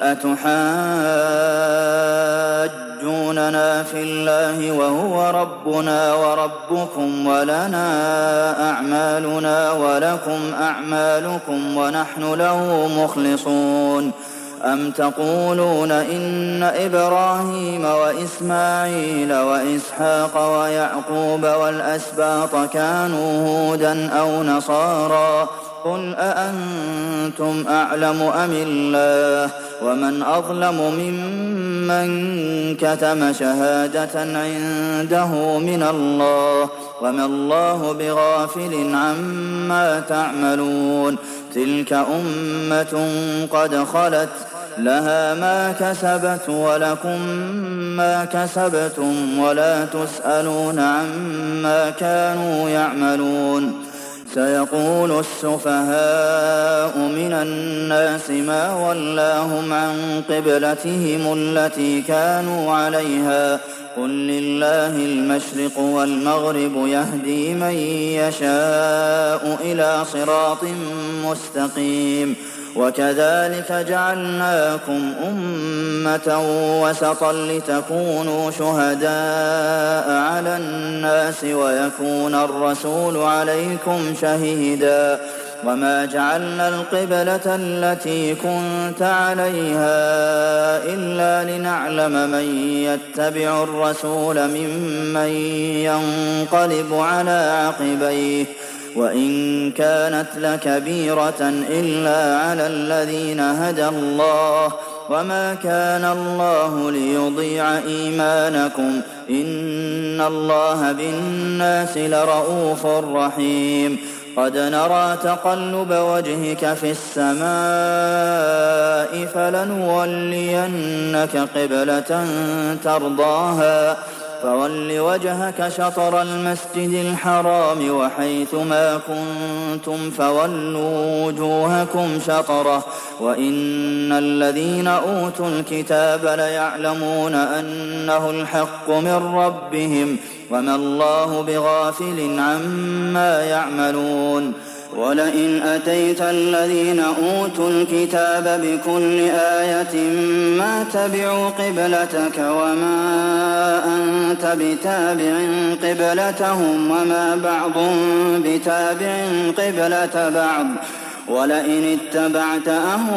أتحاجوننا في الله وهو ربنا وربكم ولنا أعمالنا ولكم أعمالكم ونحن له مخلصون أم تقولون إن إبراهيم وإسماعيل وإسحاق ويعقوب والأسباط كانوا هودا أو نصارى قل أأنتم أعلم أم الله ومن أظلم ممن كتم شهادة عنده من الله وما الله بغافل عما تعملون تلك أمة قد خلت لها ما كسبت ولكم ما كسبتم ولا تسألون عما كانوا يعملون سيقول السفهاء من الناس ما ولاهم عن قبلتهم التي كانوا عليها قل لله المشرق والمغرب يهدي من يشاء إلى صراط مستقيم وكذلك جعلناكم أمة وسطا لتكونوا شهداء على الناس ويكون الرسول عليكم شهيدا وما جعلنا القبلة التي كنت عليها إلا لنعلم من يتبع الرسول ممن ينقلب على عقبيه وإن كانت لكبيرة إلا على الذين هدى الله وما كان الله ليضيع إيمانكم إن الله بالناس لرءوف رحيم قد نرى تقلب وجهك في السماء فلنولينك قبلة ترضاها فول وجهك شطر المسجد الحرام وحيث ما كنتم فولوا وجوهكم شطره وإن الذين أوتوا الكتاب ليعلمون أنه الحق من ربهم وما الله بغافل عما يعملون ولئن أتيت الذين أوتوا الكتاب بكل آية ما تبعوا قبلتك وما أنت بتابع قبلتهم وما بعضهم بتابع قبلة بعض ولئن اتبعت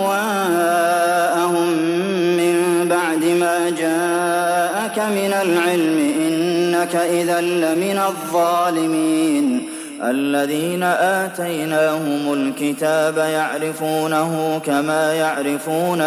أهواءهم من بعد ما جاءك من العلم إنك إذا لمن الظالمين الذين آتيناهم الكتاب يعرفونه كما يعرفون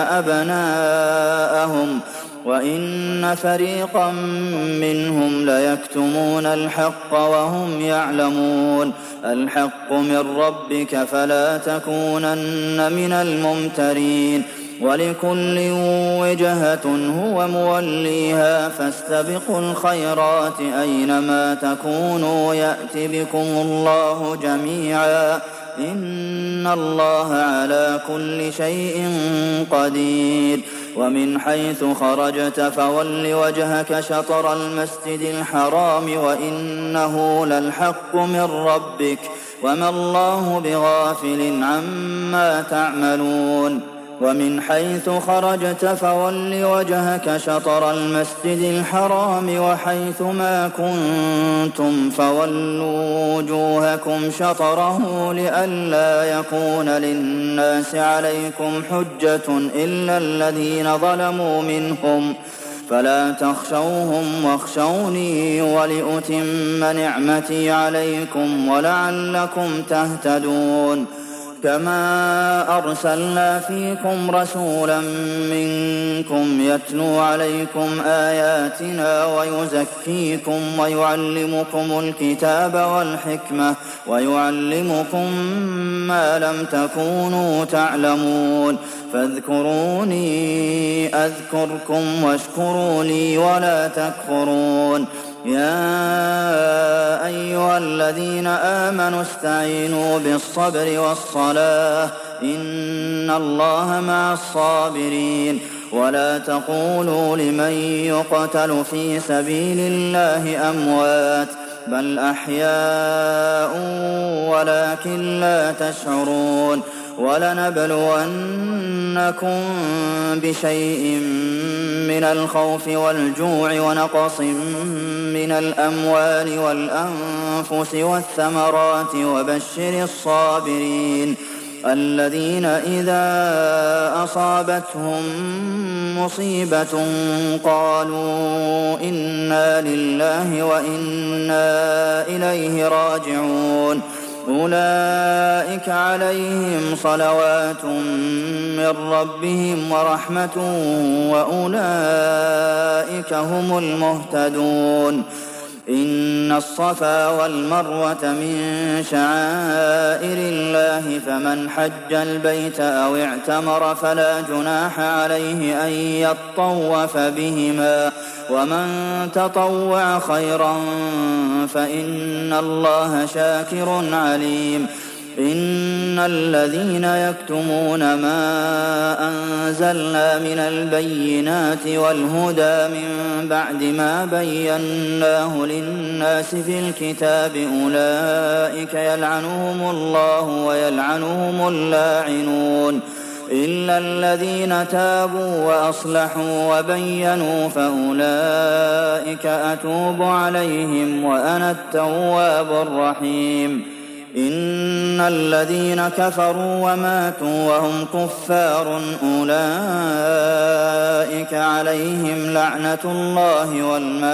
أبناءهم وإن فريقا منهم ليكتمون الحق وهم يعلمون الحق من ربك فلا تكونن من الممترين ولكل وجهة هو موليها فاستبقوا الخيرات أينما تكونوا يأت بكم الله جميعا إن الله على كل شيء قدير ومن حيث خرجت فول وجهك شطر المسجد الحرام وإنه للحق من ربك وما الله بغافل عما تعملون ومن حيث خرجت فول وجهك شطر المسجد الحرام وحيث ما كنتم فولوا وجوهكم شطره لئلا يكون للناس عليكم حجة إلا الذين ظلموا منهم فلا تخشوهم واخشوني ولأتم نعمتي عليكم ولعلكم تهتدون كما أرسلنا فيكم رسولا منكم يتلو عليكم آياتنا ويزكيكم ويعلمكم الكتاب والحكمة ويعلمكم ما لم تكونوا تعلمون فاذكروني أذكركم واشكروا لي ولا تكفرون يا أيها الذين آمنوا استعينوا بالصبر والصلاة إن الله مع الصابرين ولا تقولوا لمن يقتل في سبيل الله أموات بل أحياء ولكن لا تشعرون ولنبلونكم بشيء من الخوف والجوع ونقص من الأموال والأنفس والثمرات وبشر الصابرين الذين إذا أصابتهم مصيبة قالوا إنا لله وإنا إليه راجعون أولئك عليهم صلوات من ربهم ورحمة وأولئك هم المهتدون إن الصفا والمروة من شعائر الله فمن حج البيت أو اعتمر فلا جناح عليه أن يطوف بهما ومن تطوع خيرا فإن الله شاكر عليم إن الذين يكتمون ما أنزلنا من البينات والهدى من بعد ما بيناه للناس في الكتاب أولئك يلعنهم الله ويلعنهم اللاعنون إلا الذين تابوا وأصلحوا وبينوا فأولئك أتوب عليهم وأنا التواب الرحيم إن الذين كفروا وماتوا وهم كفار أولئك عليهم لعنة الله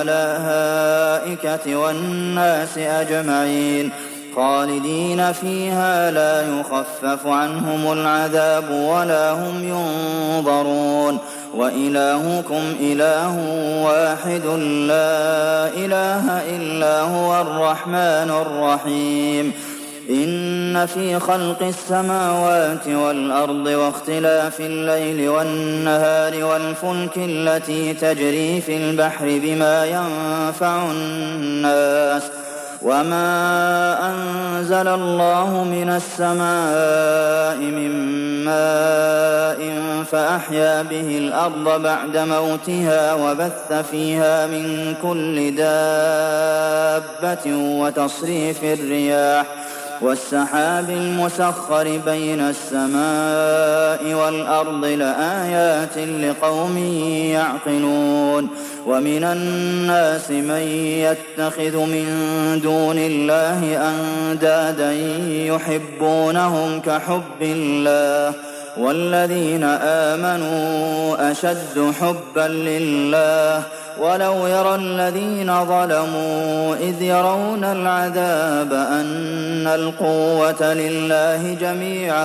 والملائكة والناس أجمعين خالدين فيها لا يخفف عنهم العذاب ولا هم ينظرون وإلهكم إله واحد لا إله إلا هو الرحمن الرحيم إن في خلق السماوات والأرض واختلاف الليل والنهار والفلك التي تجري في البحر بما ينفع الناس وما أنزل الله من السماء من ماء فأحيا به الأرض بعد موتها وبث فيها من كل دابة وتصريف الرياح والسحاب المسخر بين السماء والأرض لآيات لقوم يعقلون ومن الناس من يتخذ من دون الله أندادا يحبونهم كحب الله والذين آمنوا أشد حبا لله ولو يرى الذين ظلموا إذ يرون العذاب أن القوة لله جميعا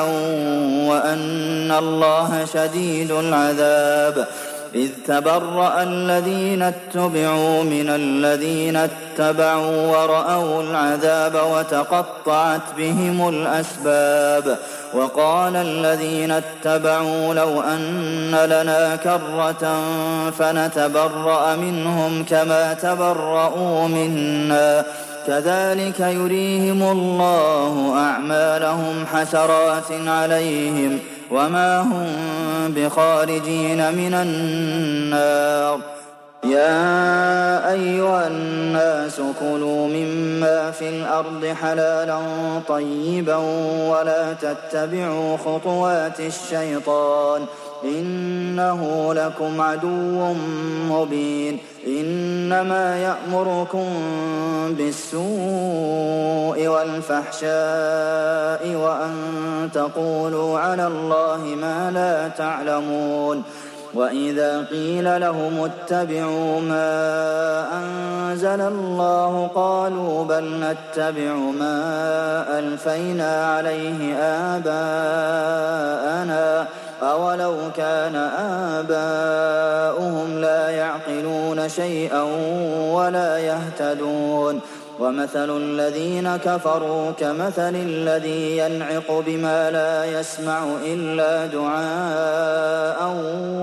وأن الله شديد العذاب إذ تبرأ الذين اتبعوا من الذين اتبعوا ورأوا العذاب وتقطعت بهم الأسباب وقال الذين اتبعوا لو أن لنا كرة فنتبرأ منهم كما تبرؤوا منا كذلك يريهم الله أعمالهم حسرات عليهم وما هم بخارجين من النار يا أيها الناس كلوا مما في الأرض حلالا طيبا ولا تتبعوا خطوات الشيطان إنه لكم عدو مبين إنما يأمركم بالسوء والفحشاء وأن تقولوا على الله ما لا تعلمون وإذا قيل لهم اتبعوا ما أنزل الله قالوا بل نتبع ما ألفينا عليه آباءنا أولو كان آباؤهم لا يعقلون شيئا ولا يهتدون ومثل الذين كفروا كمثل الذي ينعق بما لا يسمع إلا دعاء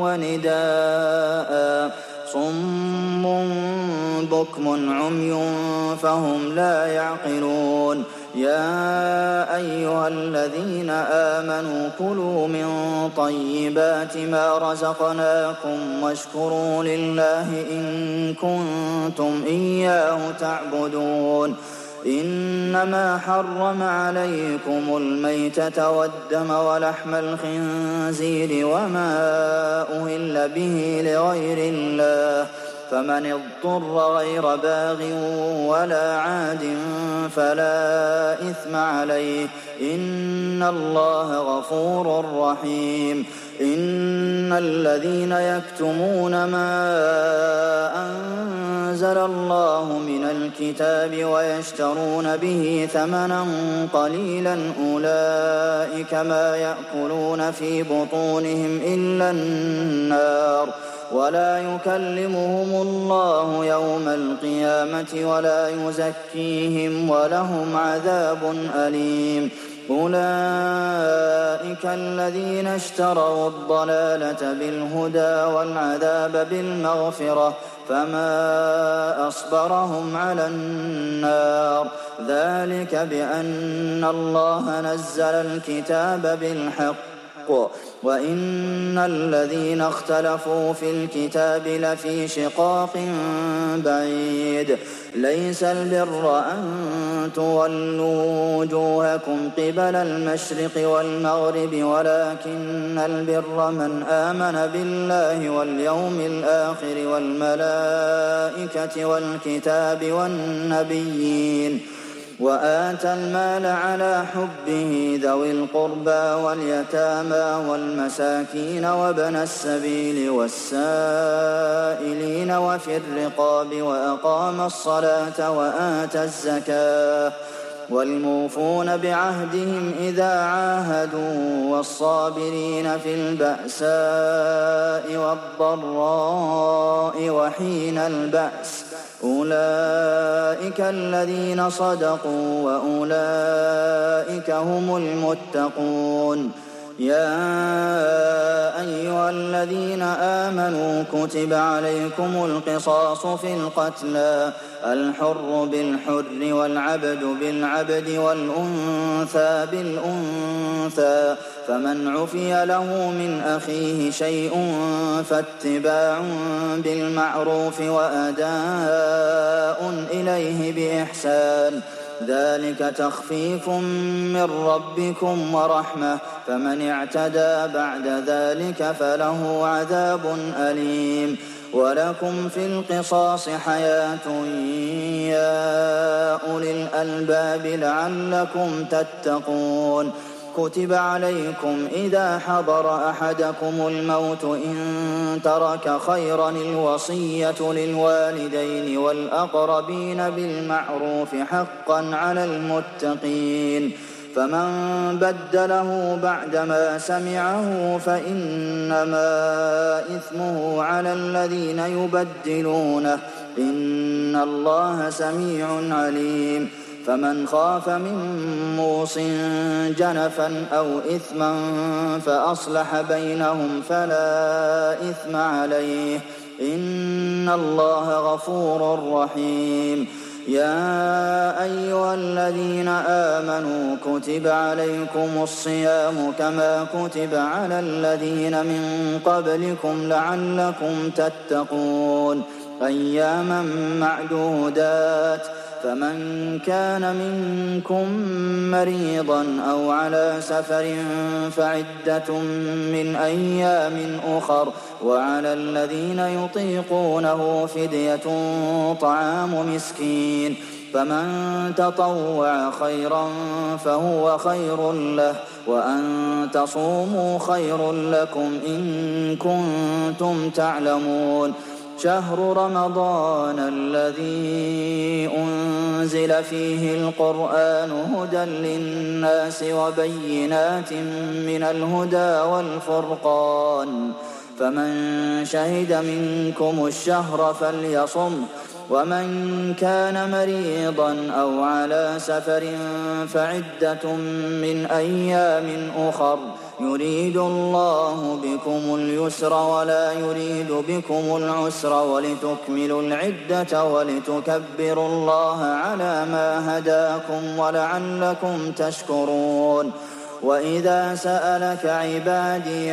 ونداء صم بكم عمي فهم لا يعقلون يا أيها الذين آمنوا كلوا من طيبات ما رزقناكم واشكروا لله إن كنتم إياه تعبدون إنما حرم عليكم الميتة والدم ولحم الخنزير وما أهل به لغير الله فمن اضطر غير باغ ولا عاد فلا إثم عليه إن الله غفور رحيم إن الذين يكتمون ما أنزل الله من الكتاب ويشترون به ثمنا قليلا أولئك ما يأكلون في بطونهم إلا النار ولا يكلمهم الله يوم القيامة ولا يزكيهم ولهم عذاب أليم أولئك الذين اشتروا الضلالة بالهدى والعذاب بالمغفرة فما أصبرهم على النار ذلك بأن الله نزل الكتاب بالحق وإن الذين اختلفوا في الكتاب لفي شقاق بعيد ليس البر أن تولوا وجوهكم قبل المشرق والمغرب ولكن البر من آمن بالله واليوم الآخر والملائكة والكتاب والنبيين وآتى المال على حبه ذوي القربى واليتامى والمساكين وابن السبيل والسائلين وفي الرقاب وأقام الصلاة وآتى الزكاة والموفون بعهدهم إذا عاهدوا والصابرين في البأساء والضراء وحين البأس أولئك الذين صدقوا وأولئك هم المتقون يا أيها الذين آمنوا كتب عليكم القصاص في القتلى الحر بالحر والعبد بالعبد والأنثى بالأنثى فمن عفي له من أخيه شيء فاتباع بالمعروف وأداء إليه بإحسان ذلك تخفيف من ربكم ورحمة فمن اعتدى بعد ذلك فله عذاب أليم ولكم في القصاص حياة يا أولي الألباب لعلكم تتقون كتب عليكم إذا حضر أحدكم الموت إن ترك خيرا الوصية للوالدين والأقربين بالمعروف حقا على المتقين فمن بدله بعدما سمعه فإنما إثمه على الذين يبدلونه إن الله سميع عليم فمن خاف من موص جنفا أو إثما فأصلح بينهم فلا إثم عليه إن الله غفور رحيم يا أيها الذين آمنوا كتب عليكم الصيام كما كتب على الذين من قبلكم لعلكم تتقون أياما معدودات فمن كان منكم مريضا أو على سفر فعدة من أيام أخر وعلى الذين يطيقونه فدية طعام مسكين فمن تطوع خيرا فهو خير له وأن تصوموا خير لكم إن كنتم تعلمون شهر رمضان الذي أنزل فيه القرآن هدى للناس وبينات من الهدى والفرقان فمن شهد منكم الشهر فليصم ومن كان مريضا أو على سفر فعدة من أيام أخر يريد الله بكم اليسر ولا يريد بكم العسر ولتكملوا العدة ولتكبروا الله على ما هداكم ولعلكم تشكرون وإذا سألك عبادي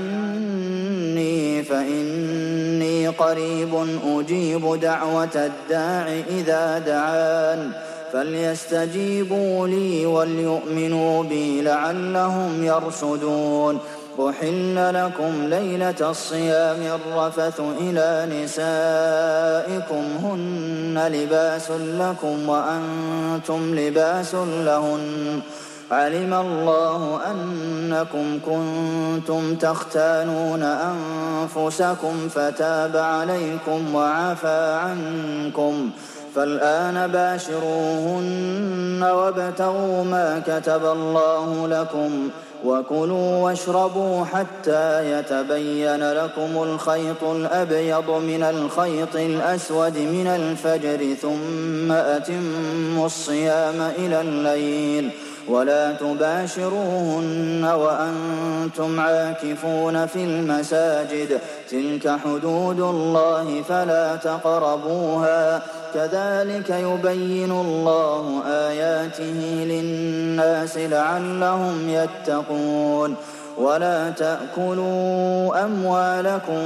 عني فإني قريب أجيب دعوة الداع إذا دعان فليستجيبوا لي وليؤمنوا بي لعلهم يرشدون أحل لكم ليلة الصيام الرفث إلى نسائكم هن لباس لكم وأنتم لباس لهن علم الله أنكم كنتم تختانون أنفسكم فتاب عليكم وعفى عنكم فالآن باشروهن وابتغوا ما كتب الله لكم وكلوا واشربوا حتى يتبين لكم الخيط الأبيض من الخيط الأسود من الفجر ثم أتموا الصيام إلى الليل ولا تباشروهن وأنتم عاكفون في المساجد تلك حدود الله فلا تقربوها كذلك يبين الله آياته للناس لعلهم يتقون ولا تأكلوا أموالكم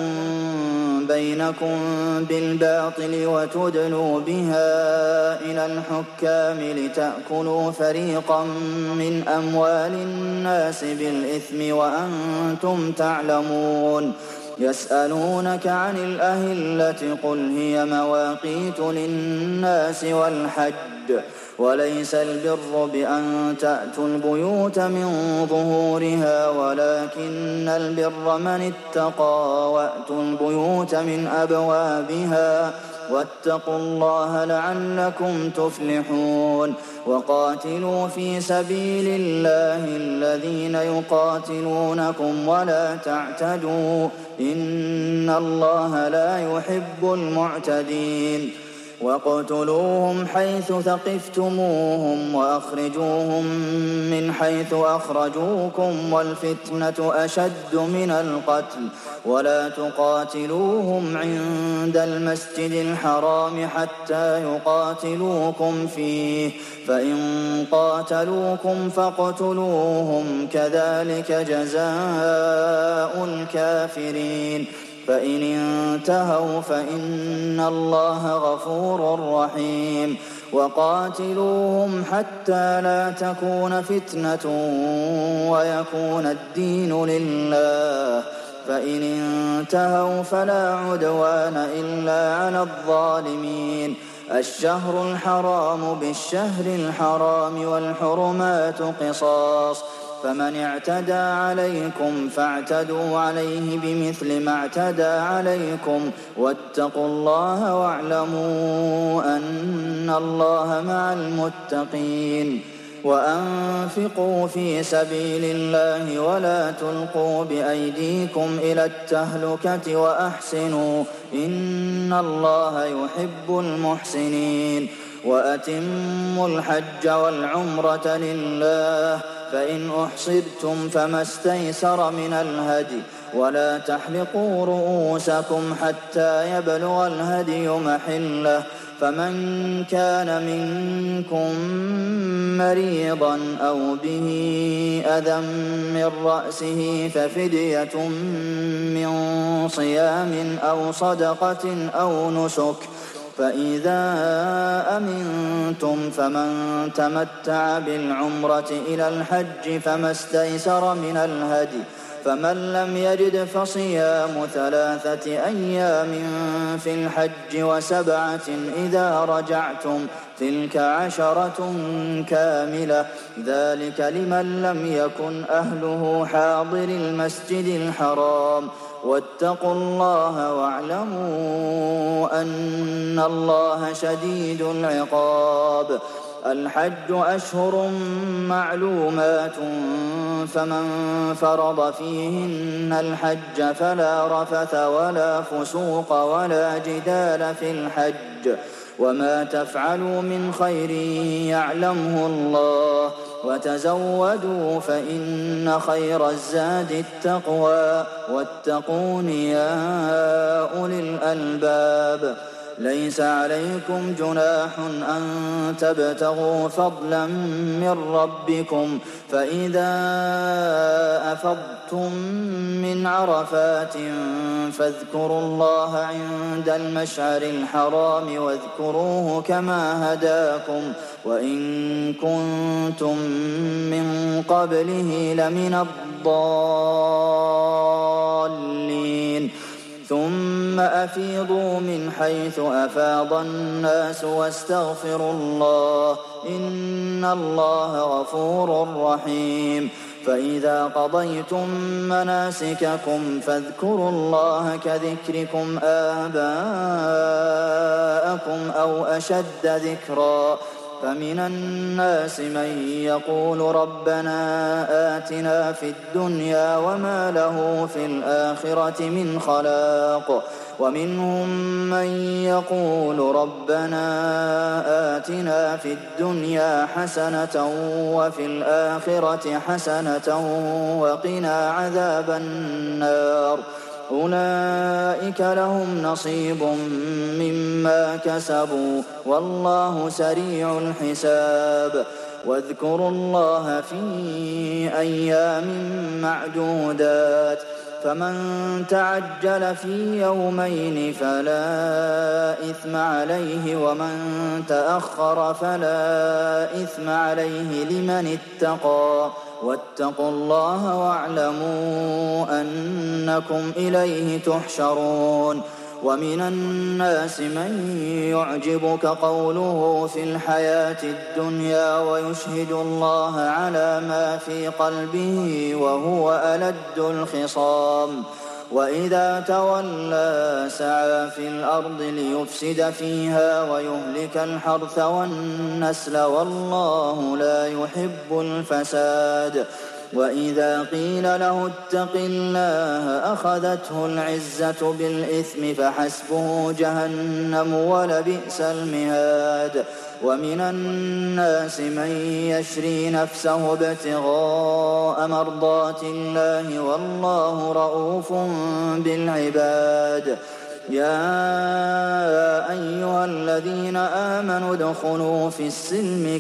بينكم بالباطل وتدلوا بها إلى الحكام لتأكلوا فريقا من أموال الناس بالإثم وأنتم تعلمون يسألونك عن الأهلة قل هي مواقيت للناس والحج وليس البر بأن تأتوا البيوت من ظهورها ولكن البر من اتقى وأتوا البيوت من أبوابها واتقوا الله لعلكم تفلحون وقاتلوا في سبيل الله الذين يقاتلونكم ولا تعتدوا إن الله لا يحب المعتدين واقتلوهم حيث ثقفتموهم وأخرجوهم من حيث أخرجوكم والفتنة أشد من القتل ولا تقاتلوهم عند المسجد الحرام حتى يقاتلوكم فيه فإن قاتلوكم فاقتلوهم كذلك جزاء الكافرين فإن انتهوا فإن الله غفور رحيم وقاتلوهم حتى لا تكون فتنة ويكون الدين لله فإن انتهوا فلا عدوان إلا على الظالمين الشهر الحرام بالشهر الحرام والحرمات قصاص فمن اعتدى عليكم فاعتدوا عليه بمثل ما اعتدى عليكم واتقوا الله واعلموا أن الله مع المتقين وأنفقوا في سبيل الله ولا تلقوا بأيديكم إلى التهلكة وأحسنوا إن الله يحب المحسنين وأتموا الحج والعمرة لله فإن أحصرتم فما استيسر من الهدي ولا تحلقوا رؤوسكم حتى يبلغ الهدي محله فمن كان منكم مريضا أو به أذى من رأسه ففدية من صيام أو صدقة أو نسك فإذا أمنتم فمن تمتع بالعمرة إلى الحج فما استيسر من الهدي فمن لم يجد فصيام ثلاثة أيام في الحج وسبعة إذا رجعتم تلك عشرة كاملة ذلك لمن لم يكن أهله حاضر المسجد الحرام واتقوا الله واعلموا أن الله شديد العقاب الحج أشهر معلومات فمن فرض فيهن الحج فلا رفث ولا فسوق ولا جدال في الحج وما تفعلوا من خير يعلمه الله وتزودوا فإن خير الزاد التقوى واتقون يا أولي الألباب ليس عليكم جناح أن تبتغوا فضلا من ربكم فإذا أفضتم من عرفات فاذكروا الله عند المشعر الحرام واذكروه كما هداكم وإن كنتم من قبله لمن الضالين ثم أفيضوا من حيث أفاض الناس واستغفروا الله إن الله غفور رحيم فإذا قضيتم مناسككم فاذكروا الله كذكركم آباءكم أو أشد ذكرا فمن الناس من يقول ربنا آتنا في الدنيا وما له في الآخرة من خلاق ومنهم من يقول ربنا آتنا في الدنيا حسنة وفي الآخرة حسنة وقنا عذاب النار أولئك لهم نصيب مما كسبوا والله سريع الحساب واذكروا الله في أيام معدودات فمن تعجل في يومين فلا إثم عليه ومن تأخر فلا إثم عليه لمن اتقى واتقوا الله واعلموا أنكم إليه تحشرون ومن الناس من يعجبك قوله في الحياة الدنيا ويشهد الله على ما في قلبه وهو ألد الخصام وإذا تولى سعى في الأرض ليفسد فيها ويهلك الحرث والنسل والله لا يحب الفساد وإذا قيل له اتق الله أخذته العزة بالإثم فحسبه جهنم ولبئس المهاد ومن الناس من يشري نفسه ابتغاء مرضات الله والله رءوف بالعباد يا أيها الذين آمنوا ادخلوا في السلم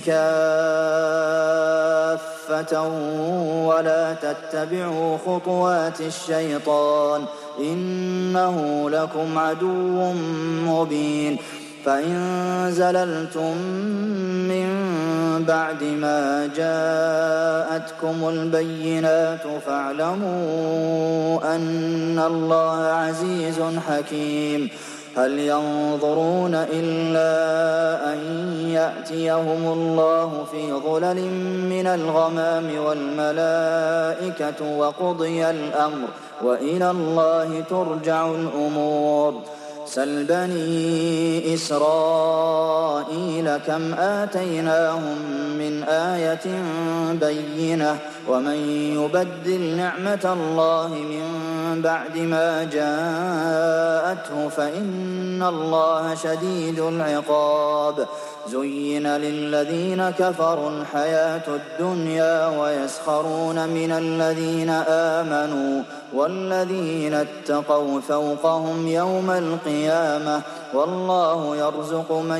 كافة ولا تتبعوا خطوات الشيطان إنه لكم عدو مبين فإن زللتم من بعد ما جاءتكم البينات فاعلموا أن الله عزيز حكيم هل ينظرون إلا أن يأتيهم الله في ظلل من الغمام والملائكة وقضي الأمر وإلى الله ترجع الأمور سل بني إسرائيل كم آتيناهم من آية بينة ومن يبدل نعمة الله من بعد ما جاءته فإن الله شديد العقاب زين للذين كفروا الحياة الدنيا ويسخرون من الذين آمنوا والذين اتقوا فوقهم يوم القيامة والله يرزق من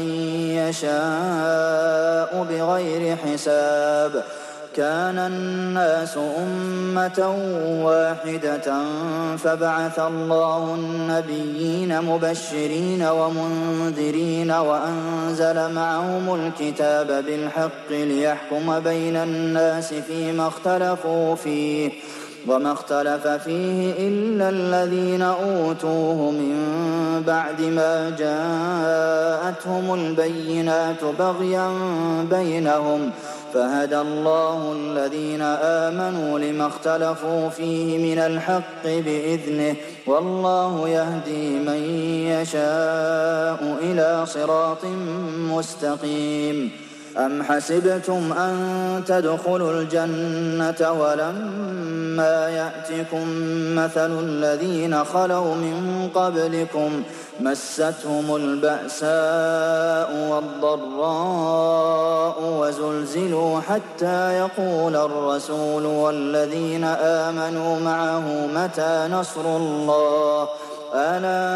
يشاء بغير حساب كان الناس أمة واحدة فبعث الله النبيين مبشرين ومنذرين وأنزل معهم الكتاب بالحق ليحكم بين الناس فيما اختلفوا فيه وما اختلف فيه إلا الذين أوتوه من بعد ما جاءتهم البينات بغيا بينهم فهدى الله الذين آمنوا لما اختلفوا فيه من الحق بإذنه والله يهدي من يشاء إلى صراط مستقيم أم حسبتم أن تدخلوا الجنة ولما يأتكم مثل الذين خلوا من قبلكم مستهم البأساء والضراء وزلزلوا حتى يقول الرسول والذين آمنوا معه متى نصر الله ألا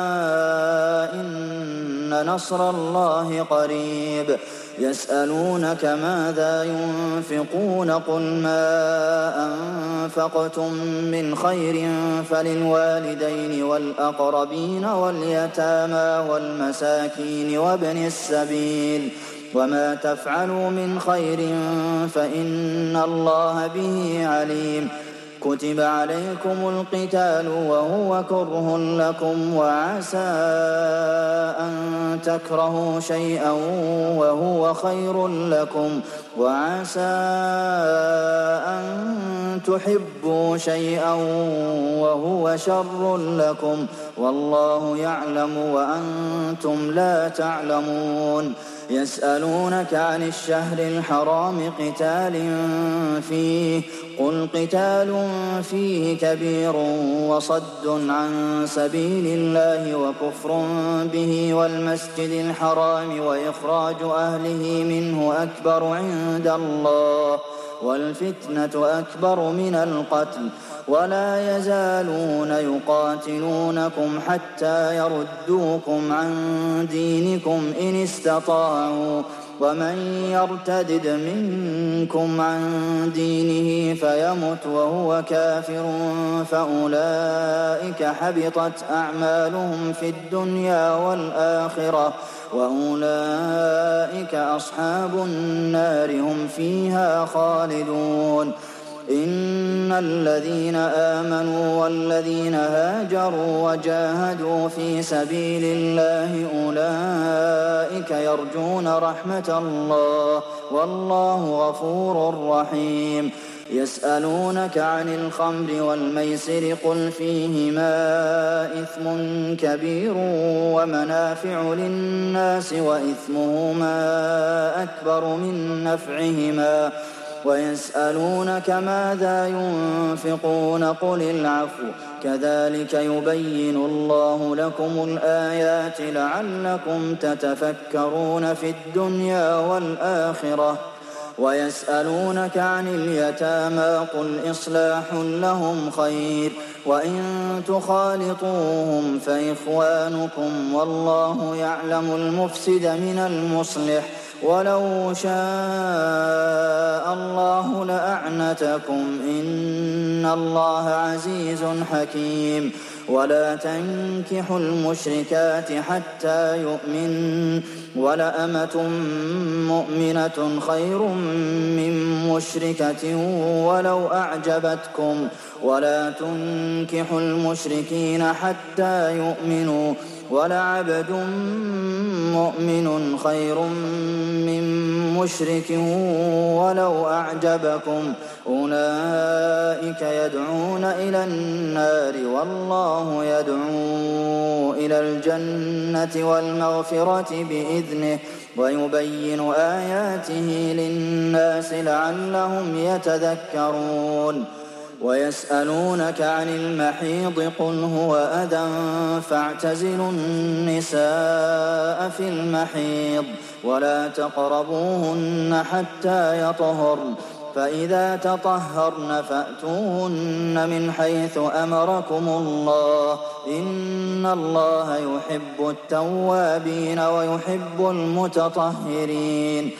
إن نصر الله قريب يسألونك ماذا ينفقون قل ما أنفقتم من خير فللوالدين والأقربين واليتامى والمساكين وابن السبيل وما تفعلوا من خير فإن الله به عليم كتب عليكم القتال وهو كره لكم وعسى أن تكرهوا شيئا وهو خير لكم وعسى أن تحبوا شيئا وهو شر لكم والله يعلم وأنتم لا تعلمون يسألونك عن الشهر الحرام قتال فيه قل قتال فيه كبير وصد عن سبيل الله وكفر به والمسجد الحرام وإخراج أهله منه أكبر عند الله والفتنة أكبر من القتل ولا يزالون يقاتلونكم حتى يردوكم عن دينكم إن استطاعوا ومن يرتدد منكم عن دينه فيمت وهو كافر فأولئك حبطت أعمالهم في الدنيا والآخرة وأولئك أصحاب النار هم فيها خالدون إن الذين آمنوا والذين هاجروا وجاهدوا في سبيل الله أولئك يرجون رحمة الله والله غفور رحيم يسألونك عن الخمر والميسر قل فيهما إثم كبير ومنافع للناس وإثمهما أكبر من نفعهما ويسألونك ماذا ينفقون قل العفو كذلك يبين الله لكم الآيات لعلكم تتفكرون في الدنيا والآخرة ويسألونك عن اليتامى قل إصلاح لهم خير وإن تخالطوهم فإخوانكم والله يعلم المفسد من المصلح ولو شاء الله لأعنتكم إن الله عزيز حكيم ولا تنكحوا المشركات حتى يؤمنن ولأمة مؤمنة خير من مشركة ولو أعجبتكم ولا تنكحوا المشركين حتى يؤمنوا ولعبد مؤمن خير من مشرك ولو أعجبكم أولئك يدعون إلى النار والله يدعو إلى الجنة والمغفرة بإذنه ويبين آياته للناس لعلهم يتذكرون ويسألونك عن المحيض قل هو أذى فاعتزلوا النساء في المحيض ولا تقربوهن حتى يطهرن فإذا تطهرن فأتوهن من حيث أمركم الله إن الله يحب التوابين ويحب المتطهرين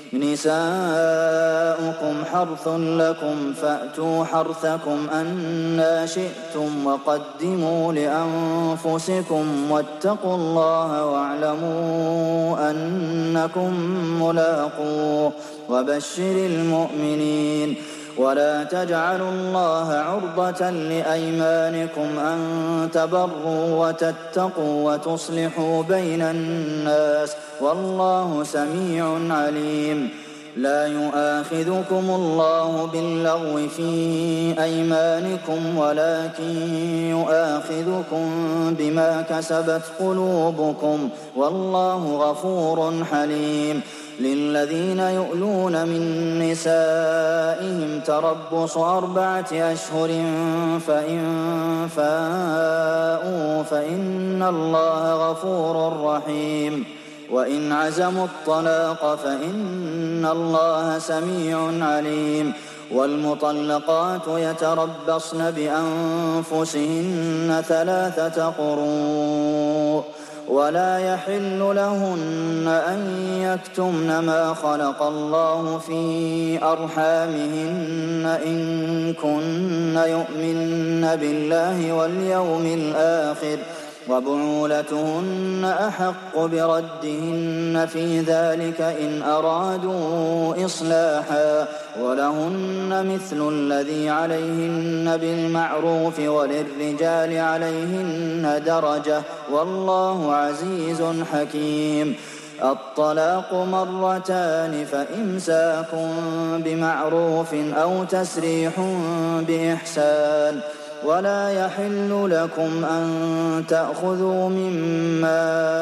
نساؤكم حرث لكم فأتوا حرثكم أنى شئتم وقدموا لأنفسكم واتقوا الله واعلموا أنكم ملاقوه وبشر المؤمنين ولا تجعلوا الله عرضة لأيمانكم أن تبروا وتتقوا وتصلحوا بين الناس والله سميع عليم لا يؤاخذكم الله باللغو في أيمانكم ولكن يؤاخذكم بما كسبت قلوبكم والله غفور حليم للذين يؤلون من نسائهم تربص أربعة أشهر فإن فاءوا فإن الله غفور رحيم وإن عزموا الطلاق فإن الله سميع عليم والمطلقات يتربصن بأنفسهن ثلاثة قروء ولا يحل لهن أن يكتمن ما خلق الله في أرحامهن إن كن يؤمن بالله واليوم الآخر وبعولتهن أحق بردهن في ذلك إن أرادوا إصلاحا ولهن مثل الذي عليهن بالمعروف وللرجال عليهن درجة والله عزيز حكيم الطلاق مرتان فإمساك بمعروف أو تسريح بإحسان ولا يحل لكم أن تأخذوا مما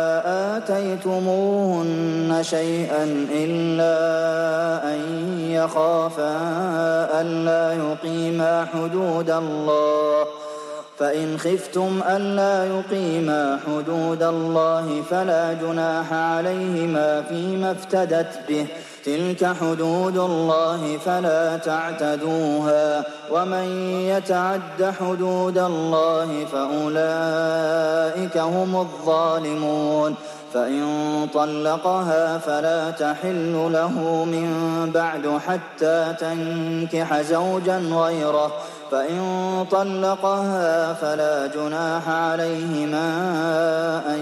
آتيتموهن شيئا إلا أن يخافا ألا يقيما حدود الله فإن خفتم ألا يقيما حدود الله فلا جناح عليهما فيما افتدت به تلك حدود الله فلا تعتدوها ومن يتعد حدود الله فأولئك هم الظالمون فإن طلقها فلا تحل له من بعد حتى تنكح زوجا غيره فإن طلقها فلا جناح عليهما أن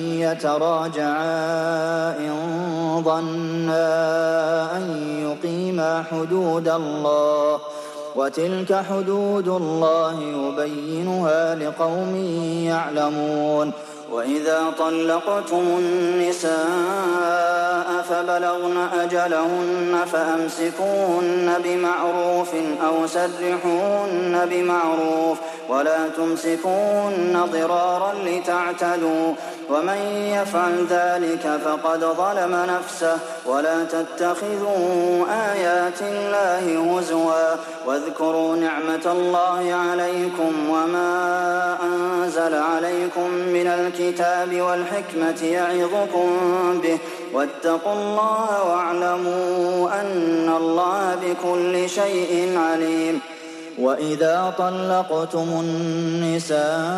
يتراجعا إن ظنا أن يقيما حدود الله وتلك حدود الله يبينها لقوم يعلمون وإذا طلقتم النساء فبلغن أجلهن فأمسكوهن بمعروف أو سرحوهن بمعروف ولا تمسكوهن ضرارا لتعتدوا ومن يفعل ذلك فقد ظلم نفسه ولا تتخذوا آيات الله هزوا واذكروا نعمة الله عليكم وما أنزل عليكم من الكتاب والحكمة يعظكم به واتقوا الله واعلموا أن الله بكل شيء عليم وإذا طلقتم النساء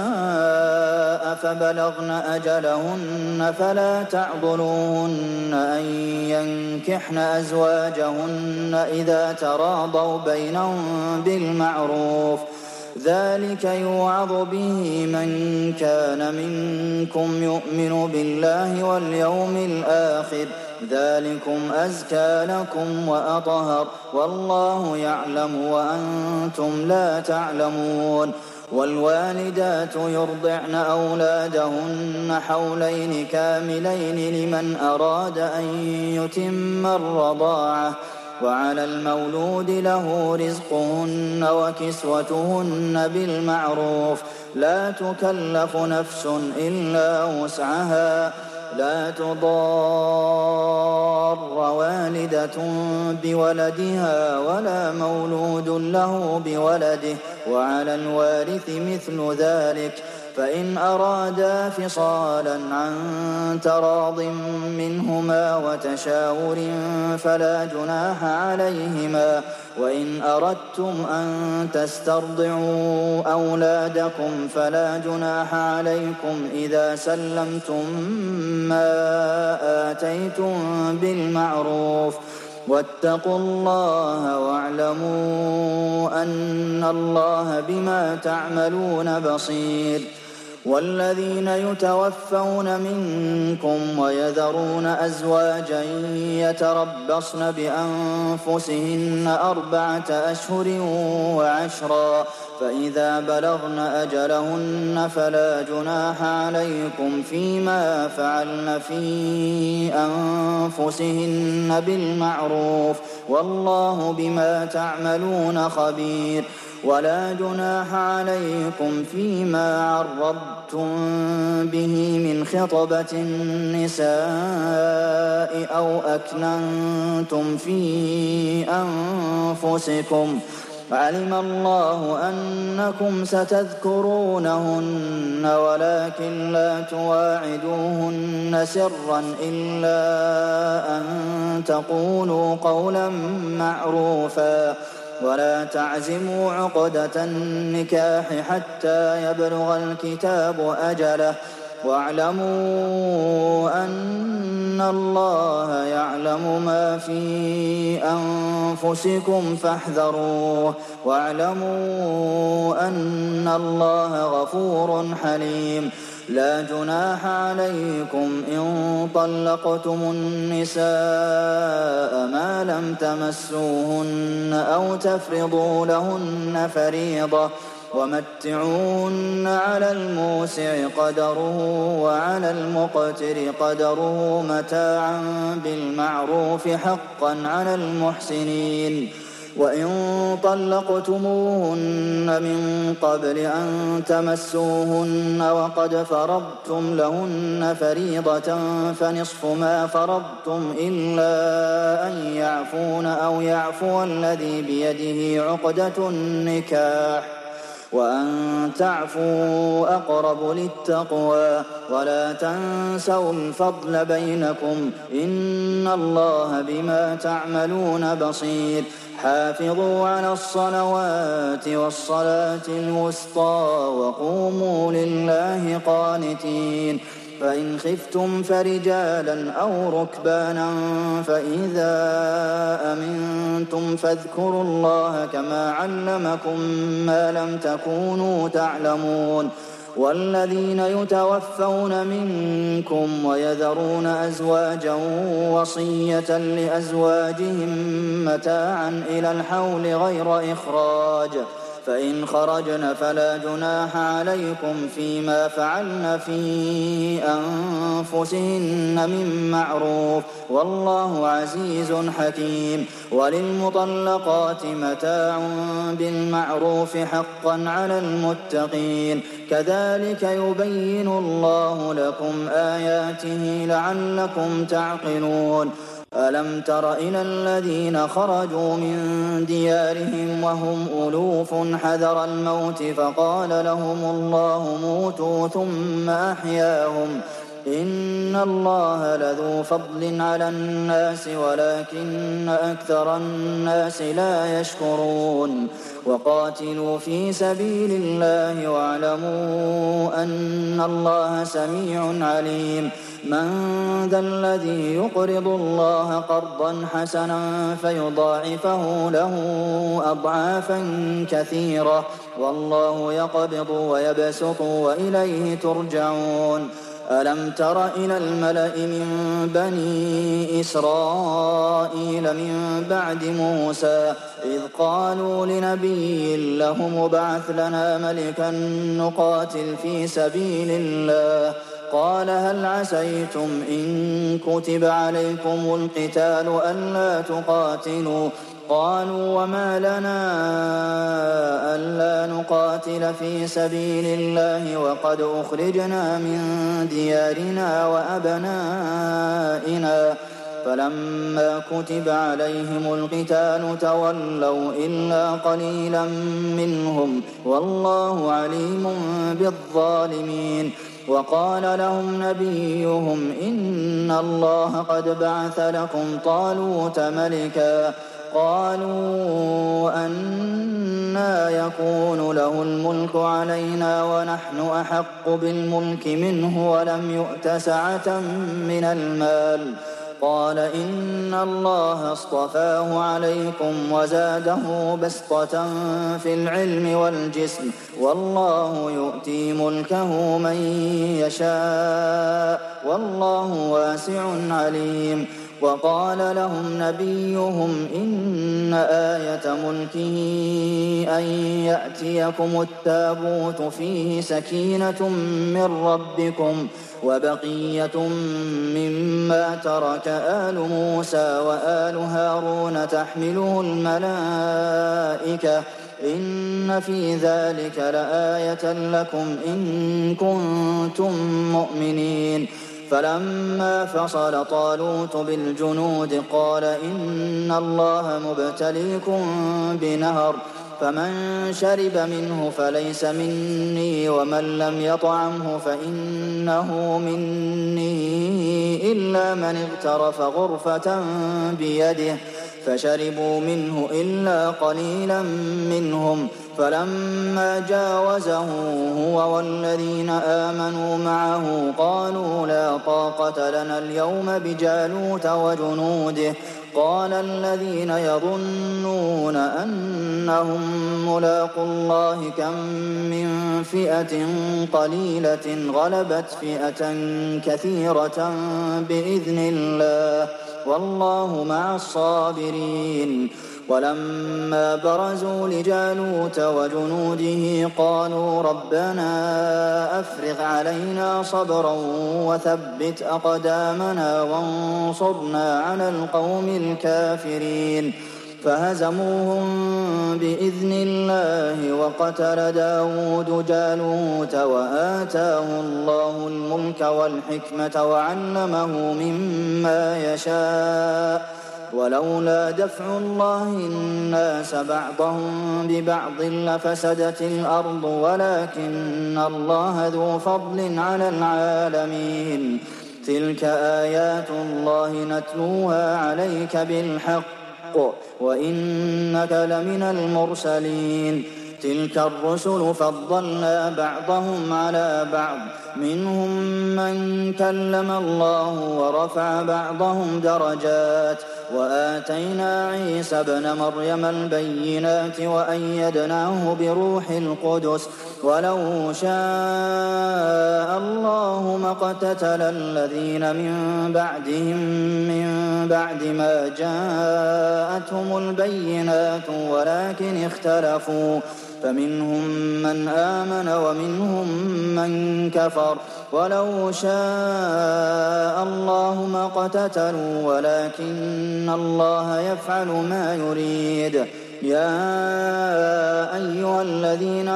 فبلغن أجلهن فلا تعضلوهن أن ينكحن أزواجهن إذا تراضوا بينهم بالمعروف ذلك يوعظ به من كان منكم يؤمن بالله واليوم الآخر ذلكم أزكى لكم وأطهر والله يعلم وأنتم لا تعلمون والوالدات يرضعن أولادهن حولين كاملين لمن أراد أن يتم الرضاعة وعلى المولود له رزقهن وكسوتهن بالمعروف لا تكلف نفس إلا وسعها لا تضار والدة بولدها ولا مولود له بولده وعلى الوارث مثل ذلك فإن أرادا فصالا عن تراض منهما وتشاور فلا جناح عليهما وإن أردتم أن تسترضعوا أولادكم فلا جناح عليكم إذا سلمتم ما آتيتم بالمعروف واتقوا الله واعلموا أن الله بما تعملون بصير والذين يتوفون منكم ويذرون أزواجا يتربصن بأنفسهن أربعة أشهر وعشرا فإذا بلغن أجلهن فلا جناح عليكم فيما فعلن في أنفسهن بالمعروف والله بما تعملون خبير ولا جناح عليكم فيما عرضتم به من خطبة النساء أو أكننتم في أنفسكم علم الله أنكم ستذكرونهن ولكن لا تواعدوهن سرا إلا أن تقولوا قولا معروفا ولا تعزموا عقدة النكاح حتى يبلغ الكتاب أجله واعلموا أن الله يعلم ما في أنفسكم فاحذروه واعلموا أن الله غفور حليم لا جناح عليكم إن طلقتم النساء ما لم تمسوهن أو تفرضوا لهن فريضة ومتعوهن على الموسع قدره وعلى المقتر قدره متاعا بالمعروف حقا على المحسنين. وإن طلقتموهن من قبل أن تمسوهن وقد فرضتم لهن فريضة فنصف ما فرضتم إلا أن يعفون أو يعفو الذي بيده عقدة النكاح وأن تعفوا أقرب للتقوى ولا تنسوا الفضل بينكم إن الله بما تعملون بصير. حافظوا على الصلوات والصلاة الوسطى وقوموا لله قانتين. فإن خفتم فرجالا أو ركبانا فإذا أمنتم فاذكروا الله كما علمكم ما لم تكونوا تعلمون. والذين يتوفون منكم ويذرون أزواجا وصية لأزواجهم متاعا إلى الحول غير إخراج فإن خرجن فلا جناح عليكم فيما فعلن في أنفسهن من معروف والله عزيز حكيم. وللمطلقات متاع بالمعروف حقا على المتقين كذلك يبين الله لكم آياته لعلكم تعقلون. ألم تر إلى الذين خرجوا من ديارهم وهم ألوف حذر الموت فقال لهم الله موتوا ثم أحياهم إن الله لذو فضل على الناس ولكن أكثر الناس لا يشكرون. وقاتلوا في سبيل الله واعلموا أن الله سميع عليم. من ذا الذي يقرض الله قرضا حسنا فيضاعفه له أضعافا كثيرة والله يقبض ويبسط وإليه ترجعون. ألم تر إلى الملأ من بني إسرائيل من بعد موسى إذ قالوا لنبي له مبعث لنا ملكا نقاتل في سبيل الله قال هل عسيتم إن كتب عليكم القتال ألا تقاتلوا قالوا وما لنا ألا نقاتل في سبيل الله وقد أخرجنا من ديارنا وأبنائنا فلما كتب عليهم القتال تولوا إلا قليلا منهم والله عليم بالظالمين. وقال لهم نبيهم إن الله قد بعث لكم طالوت ملكا قالوا أنى يكون له الملك علينا ونحن أحق بالملك منه ولم يؤت سعة من المال قال إن الله اصطفاه عليكم وزاده بسطة في العلم والجسم والله يؤتي ملكه من يشاء والله واسع عليم. وقال لهم نبيهم إن آية ملكه أن يأتيكم التابوت فيه سكينة من ربكم وبقية مما ترك آل موسى وآل هارون تحمله الملائكة إن في ذلك لآية لكم إن كنتم مؤمنين. فلما فصل طالوت بالجنود قال إن الله مبتليكم بنهر فمن شرب منه فليس مني ومن لم يطعمه فإنه مني إلا من اغترف غرفة بيده فشربوا منه إلا قليلا منهم. فلما جاوزه هو والذين آمنوا معه قالوا لا طاقة لنا اليوم بجالوت وجنوده قال الذين يظنون أنهم ملاقوا الله كم من فئة قليلة غلبت فئة كثيرة بإذن الله وَاللَّهُ مَعَ الصَّابِرِينَ وَلَمَّا بَرَزُوا لِجَالُوتَ وَجُنُودِهِ قَالُوا رَبَّنَا أَفْرِغْ عَلَيْنَا صَبْرًا وَثَبِّتْ أَقْدَامَنَا وَانصُرْنَا عَلَى الْقَوْمِ الْكَافِرِينَ فَهَزَمُوهُم بِإِذْنِ اللَّهِ وَقَتَلَ دَاوُودُ جَالُوتَ وَآتَاهُ اللَّهُ الْمُلْكَ وَالْحِكْمَةَ وَعَلَّمَهُ مِمَّا يَشَاءُ وَلَوْلَا دَفْعُ اللَّهِ النَّاسَ بَعْضَهُم بِبَعْضٍ لَّفَسَدَتِ الْأَرْضُ وَلَٰكِنَّ اللَّهَ ذُو فَضْلٍ عَلَى الْعَالَمِينَ تِلْكَ آيَاتُ اللَّهِ نَتْلُوهَا عَلَيْكَ بِالْحَقِّ وَإِنَّكَ لَمِنَ الْمُرْسَلِينَ تِلْكَ الرُّسُلُ فَضَّلْنَا بَعْضَهُمْ عَلَىٰ بَعْضٍ ۚ مِّنْهُم مَّن كَلَّمَ اللَّهُ وَرَفَعَ بَعْضَهُمْ دَرَجَاتٍ ۚ وَآتَيْنَا عِيسَى ابْنَ مَرْيَمَ الْبَيِّنَاتِ وَأَيَّدْنَاهُ بِرُوحِ الْقُدُسِ ۗ وَلَوْ شَاءَ اللَّهُ مَا اقْتَتَلَ الَّذِينَ مِن بَعْدِهِم مِّن بَعْدِ مَا جَاءَتْهُمُ الْبَيِّنَاتُ وَلَٰكِنِ اخْتَلَفُوا فَمِنْهُم مَّنْ آمَنَ وَمِنْهُم مَّن كَفَرَ وَلَوْ شَاءَ اللَّهُ مَا اقْتَتَلُوا وَلَٰكِنَّ اللَّهَ يَفْعَلُ مَا يُرِيدُ يَا أَيُّهَا الَّذِينَ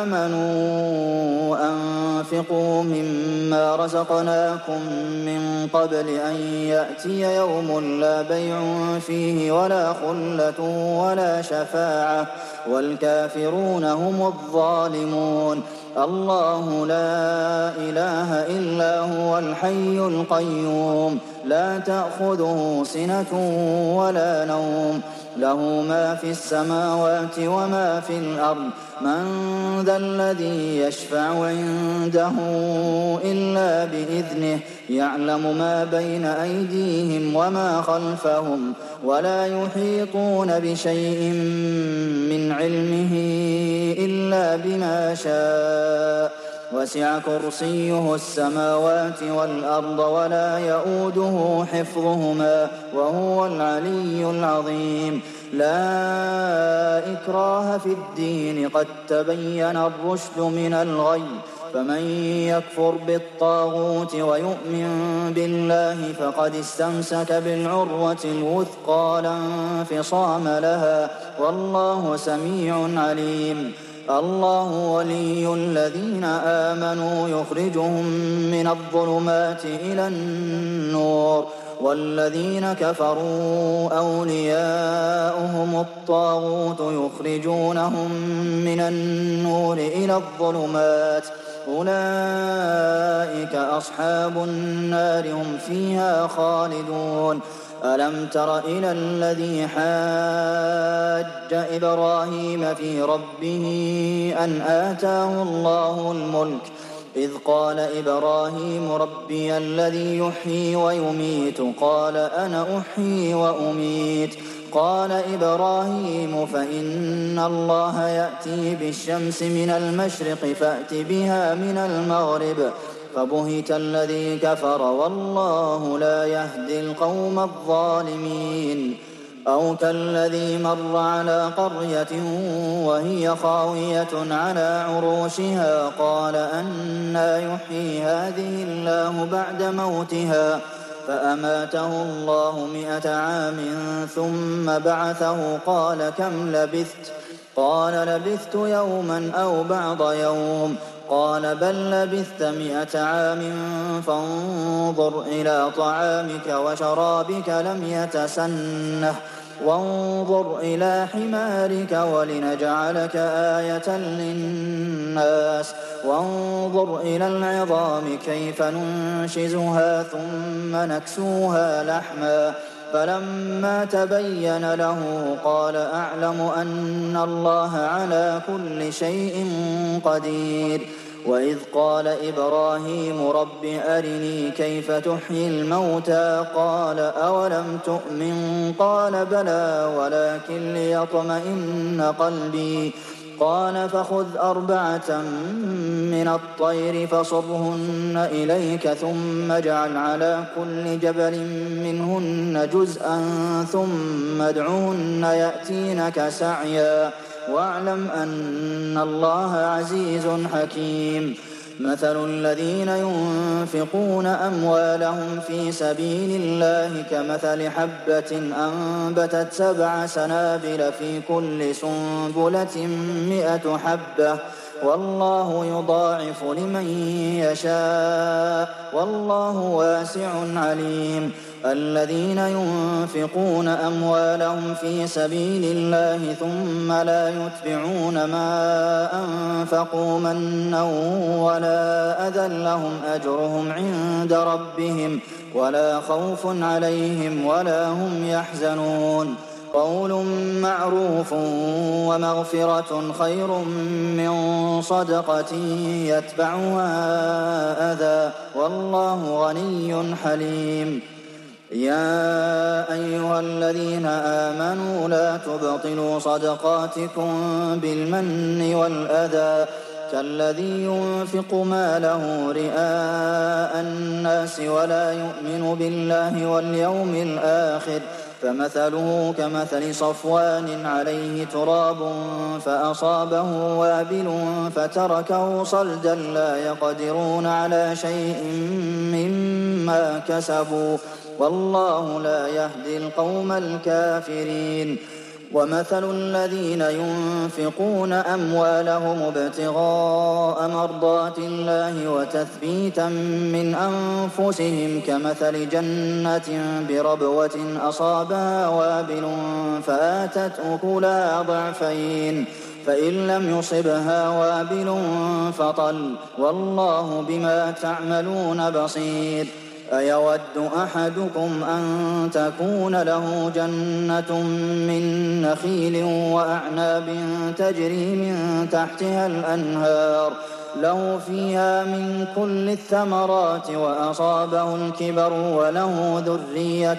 آمَنُوا أَنفِقُوا مِمَّا رَزَقْنَاكُم مِّن قَبْلِ أَن يَأْتِيَ يَوْمٌ لَّا بَيْعٌ فِيهِ وَلَا خُلَّةٌ وَلَا شَفَاعَةٌ ۗ وَالْكَافِرُونَ هُمُ الظَّالِمُونَ اللَّهُ لَا إِلَٰهَ إِلَّا هُوَ الْحَيُّ الْقَيُّومُ لَا تَأْخُذُهُ سِنَةٌ وَلَا نَوْمٌ لَّهُ مَا فِي السَّمَاوَاتِ وَمَا فِي الْأَرْضِ مَن ذَا الَّذِي يَشْفَعُ عِندَهُ إِلَّا بِإِذْنِهِ يَعْلَمُ مَا بَيْنَ أَيْدِيهِمْ وَمَا خَلْفَهُمْ وَلَا يُحِيطُونَ بِشَيْءٍ مِّنْ عِلْمِهِ إِلَّا بِمَا شَاءَ وَسِعَ كُرْسِيُّهُ السَّمَاوَاتِ وَالْأَرْضَ وَلَا يَئُودُهُ حِفْظُهُمَا وَهُوَ الْعَلِيُّ الْعَظِيمُ لَا إِكْرَاهَ فِي الدِّينِ قَد تَّبَيَّنَ الرُّشْدُ مِنَ الْغَيِّ ۚ فَمَن يَكْفُرْ بِالطَّاغُوتِ وَيُؤْمِن بِاللَّهِ فَقَدِ اسْتَمْسَكَ بِالْعُرْوَةِ الْوُثْقَىٰ لَا انفِصَامَ لَهَا ۗ وَاللَّهُ سَمِيعٌ عَلِيمٌ اللَّهُ وَلِيُّ الَّذِينَ آمَنُوا يُخْرِجُهُم مِّنَ الظُّلُمَاتِ إِلَى النُّورِ ۖ وَالَّذِينَ كَفَرُوا أَوْلِيَاؤُهُمُ الطَّاغُوتُ يُخْرِجُونَهُم مِّنَ النُّورِ إِلَى الظُّلُمَاتِ ۗ أُولَٰئِكَ أَصْحَابُ النَّارِ ۖ هُمْ فِيهَا خَالِدُونَ أَلَمْ تَرَ إِلَى الَّذِي حَاجَّ إِبْرَاهِيمَ فِي رَبِّهِ أَنْ آتَاهُ اللَّهُ الْمُلْكَ إِذْ قَالَ إِبْرَاهِيمُ رَبِّيَ الَّذِي يُحْيِي وَيُمِيتُ قَالَ أَنَا أُحْيِي وَأُمِيتُ قَالَ إِبْرَاهِيمُ فَإِنَّ اللَّهَ يَأْتِي بِالشَّمْسِ مِنَ الْمَشْرِقِ فَأْتِ بِهَا مِنَ الْمَغْرِبِ فَبُهِتَ الَّذِي كَفَرَ وَاللَّهُ لَا يَهْدِي الْقَوْمَ الظَّالِمِينَ أَوْ كَالَّذِي مَرَّ عَلَىٰ قَرْيَةٍ وَهِيَ خَاوِيَةٌ عَلَىٰ عُرُوشِهَا قَالَ أَنَّىٰ يُحْيِي هَٰذِهِ اللَّهُ بَعْدَ مَوْتِهَا فَأَمَاتَهُ اللَّهُ مِائَةَ عَامٍ ثُمَّ بَعَثَهُ قَالَ كَمْ لَبِثْتَ قَالَ لَبِثْتُ يَوْمًا أَوْ بَعْضَ يَوْمٍ قَالَ بَل لَّبِثْتَ مِائَةَ عَامٍ فَانظُرْ إِلَىٰ طَعَامِكَ وَشَرَابِكَ لَمْ يَتَسَنَّهْ وَانظُرْ إِلَىٰ حِمَارِكَ وَلِنَجْعَلَكَ آيَةً لِّلنَّاسِ وَانظُرْ إِلَى الْعِظَامِ كَيْفَ نُنشِزُهَا ثُمَّ نَكْسُوهَا لَحْمًا فَلَمَّا تَبَيَّنَ لَهُ قَالَ أَعْلَمُ أَنَّ اللَّهَ عَلَىٰ كُلِّ شَيْءٍ قَدِيرٌ وَإِذْ قَالَ إِبْرَاهِيمُ رَبِّ أَرِنِي كَيْفَ تُحْيِي الْمَوْتَىٰ قَالَ أَوَلَمْ تُؤْمِن قَالَ بَلَىٰ وَلَٰكِن لِّيَطْمَئِنَّ قَلْبِي قال فخذ أربعة من الطير فصرهن إليك ثم اجعل على كل جبل منهن جزءا ثم ادعهن يأتينك سعيا واعلم أن الله عزيز حكيم مثل الذين ينفقون أموالهم في سبيل الله كمثل حبة أنبتت سبع سنابل في كل سنبلة مئة حبة والله يضاعف لمن يشاء والله واسع عليم الذين ينفقون أموالهم في سبيل الله ثم لا يتبعون ما أنفقوا منا ولا أذى لهم أجرهم عند ربهم ولا خوف عليهم ولا هم يحزنون قول معروف ومغفرة خير من صدقة يتبعها أذى والله غني حليم يا أيها الذين آمنوا لا تبطلوا صدقاتكم بالمن والأذى كالذي ينفق ماله رئاء الناس ولا يؤمن بالله واليوم الآخر فمثله كمثل صفوان عليه تراب فأصابه وابل فتركه صلدا لا يقدرون على شيء مما كسبوا والله لا يهدي القوم الكافرين ومثل الذين ينفقون أموالهم ابتغاء مرضات الله وتثبيتا من أنفسهم كمثل جنة بربوة أصابها وابل فآتت أكلها ضعفين فإن لم يصبها وابل فطل والله بما تعملون بصير أيود أحدكم أن تكون له جنة من نخيل وأعناب تجري من تحتها الأنهار له فيها من كل الثمرات وأصابه الكبر وله ذرية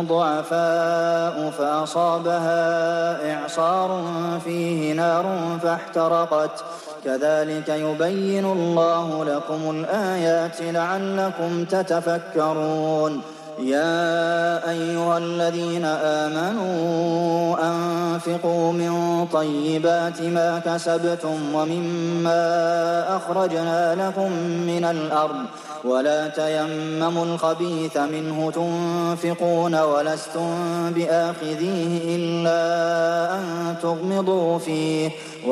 ضعفاء فأصابها إعصار فيه نار فاحترقت كذلك يبين الله لكم الآيات لعلكم تتفكرون يا أيها الذين آمنوا أنفقوا من طيبات ما كسبتم ومما أخرجنا لكم من الأرض ولا تيمموا الخبيث منه تنفقون ولستم بآخذيه إلا أن تغمضوا فيه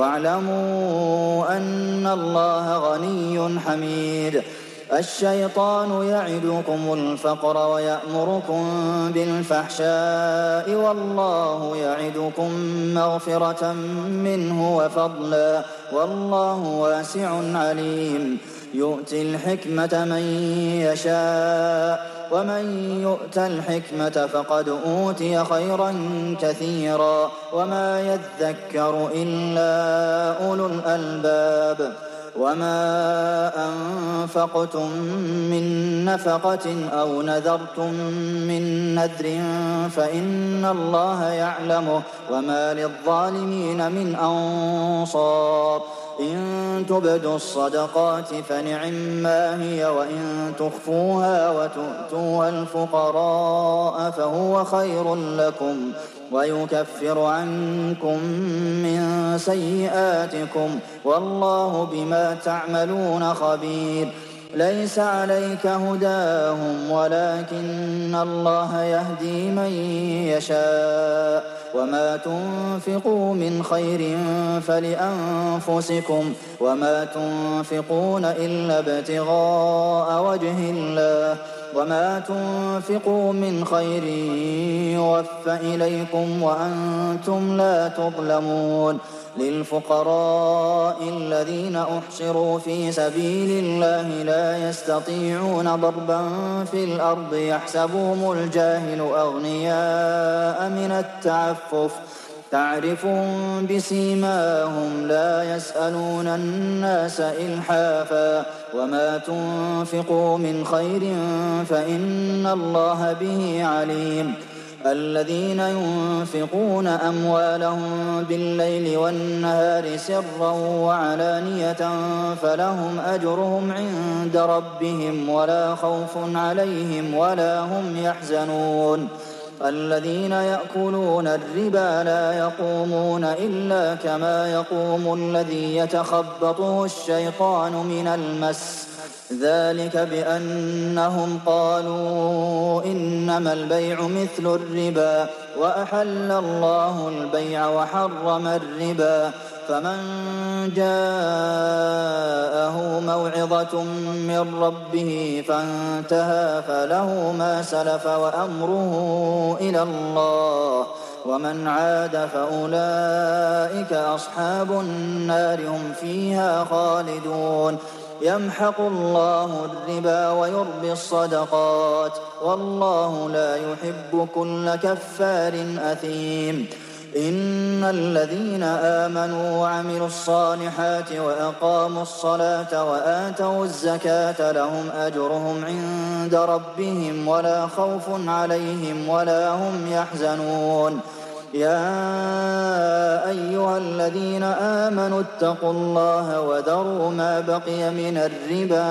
واعلموا أن الله غني حميد الشيطان يعدكم الفقر ويأمركم بالفحشاء والله يعدكم مغفرة منه وفضلا والله واسع عليم يؤتي الحكمة من يشاء ومن يؤت الحكمة فقد أوتي خيرا كثيرا وما يذكر إلا أولو الألباب وما أنفقتم من نفقة أو نذرتم من نذر فإن الله يعلمه وما للظالمين من أنصار إن تبدوا الصدقات فنعما هي وإن تخفوها وتؤتوها الفقراء فهو خير لكم ويكفر عنكم من سيئاتكم والله بما تعملون خبير ليس عليك هداهم ولكن الله يهدي من يشاء وما تنفقوا من خير فلأنفسكم وما تنفقون إلا ابتغاء وجه الله وما تنفقوا من خير يوفى إليكم وأنتم لا تظلمون للفقراء الذين أحصروا في سبيل الله لا يستطيعون ضربا في الأرض يحسبهم الجاهل أغنياء من التعفف تعرفهم بسيماهم لا يسألون الناس إلحافا وما تنفقوا من خير فإن الله به عليم الذين ينفقون أموالهم بالليل والنهار سرا وعلانية فلهم أجرهم عند ربهم ولا خوف عليهم ولا هم يحزنون الذين يأكلون الربا لا يقومون إلا كما يقوم الذي يتخبطه الشيطان من المس ذلك بأنهم قالوا إنما البيع مثل الربا وأحل الله البيع وحرم الربا فمن جاءه موعظة من ربه فانتهى فله ما سلف وأمره إلى الله ومن عاد فأولئك أصحاب النار هم فيها خالدون يمحق الله الربا ويربي الصدقات والله لا يحب كل كفار أثيم إن الذين آمنوا وعملوا الصالحات وأقاموا الصلاة وآتوا الزكاة لهم أجرهم عند ربهم ولا خوف عليهم ولا هم يحزنون يا أيها الذين آمنوا اتقوا الله وذروا ما بقي من الربا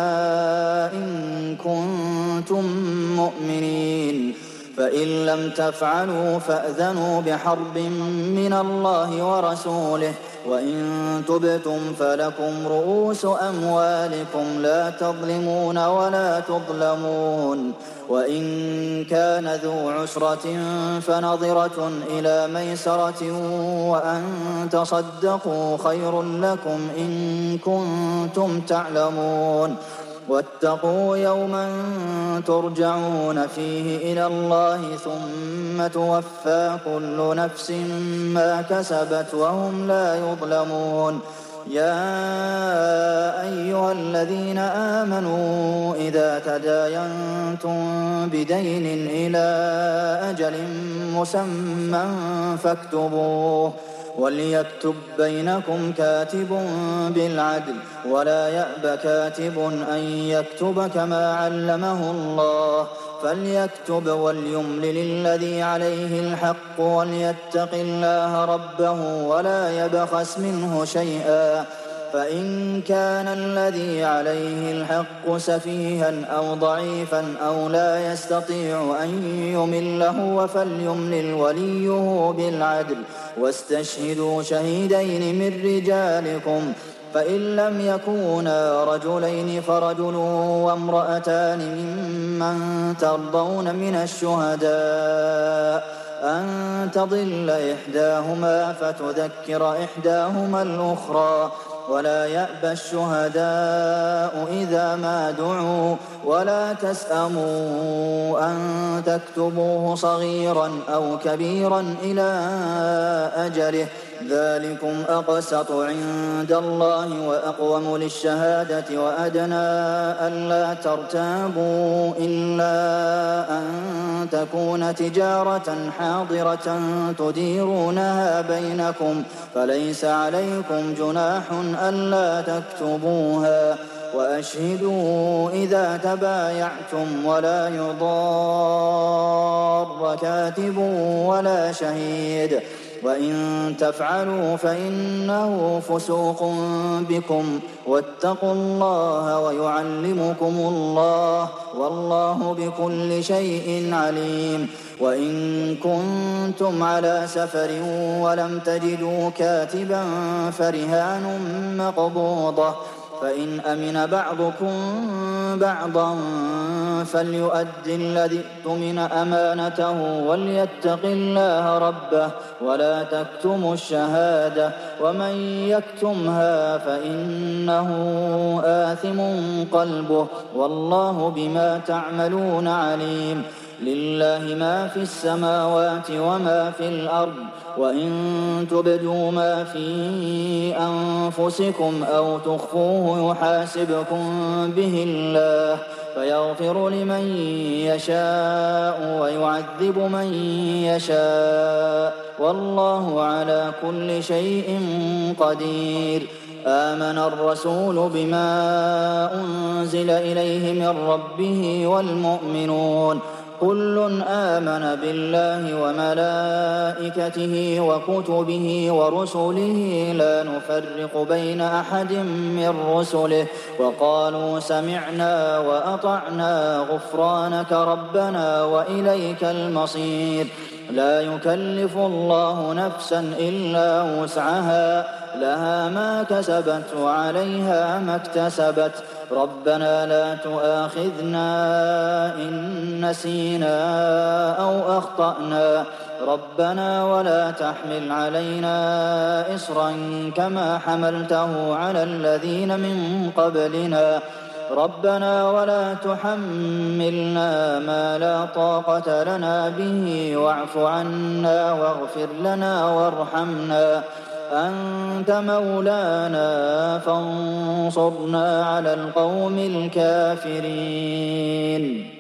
إن كنتم مؤمنين فإن لم تفعلوا فأذنوا بحرب من الله ورسوله وإن تبتم فلكم رؤوس أموالكم لا تظلمون ولا تظلمون وإن كان ذو عسرة فنظرة إلى ميسرة وأن تصدقوا خير لكم إن كنتم تعلمون واتقوا يوما ترجعون فيه إلى الله ثم توفى كل نفس ما كسبت وهم لا يظلمون يا أيها الذين آمنوا إذا تداينتم بدين إلى أجل مسمى فاكتبوه وليكتب بينكم كاتب بالعدل ولا يأب كاتب أن يكتب كما علمه الله فليكتب وليملل الذي عليه الحق وليتق الله ربه ولا يبخس منه شيئا فإن كان الذي عليه الحق سفيها أو ضعيفا أو لا يستطيع أن يمل هو فليملل وليه بالعدل واستشهدوا شهيدين من رجالكم فإن لم يكونا رجلين فرجل وامرأتان ممن ترضون من الشهداء أن تضل إحداهما فتذكر إحداهما الأخرى ولا يأبى الشهداء إذا ما دعوا ولا تسأموا أن تكتبوه صغيرا أو كبيرا إلى أجله ذلكم أقسط عند الله وأقوم للشهادة وأدنى ألا ترتابوا إلا أن تكون تجارة حاضرة تديرونها بينكم فليس عليكم جناح ألا تكتبوها وأشهدوا إذا تبايعتم ولا يضار كاتب ولا شهيد وإن تفعلوا فإنه فسوق بكم واتقوا الله ويعلمكم الله والله بكل شيء عليم وإن كنتم على سفر ولم تجدوا كاتبا فرهان مقبوضة فإن أمن بعضكم بعضا فليؤدي الذي اؤتمن أمانته وليتق الله ربه ولا تكتموا الشهادة ومن يكتمها فإنه آثم قلبه والله بما تعملون عليم لله ما في السماوات وما في الأرض وإن تبدوا ما في أنفسكم أو تخفوه يحاسبكم به الله فيغفر لمن يشاء ويعذب من يشاء والله على كل شيء قدير آمن الرسول بما أنزل إليه من ربه والمؤمنون كل آمن بالله وملائكته وكتبه ورسله لا نفرق بين أحد من رسله وقالوا سمعنا وأطعنا غفرانك ربنا وإليك المصير لا يكلف الله نفسا إلا وسعها لها ما كسبت وعليها ما اكتسبت ربنا لا تؤاخذنا إن نسينا أو أخطأنا ربنا ولا تحمل علينا إصرا كما حملته على الذين من قبلنا ربنا ولا تحملنا ما لا طاقة لنا به واعف عنا واغفر لنا وارحمنا أنت مولانا فانصرنا على القوم الكافرين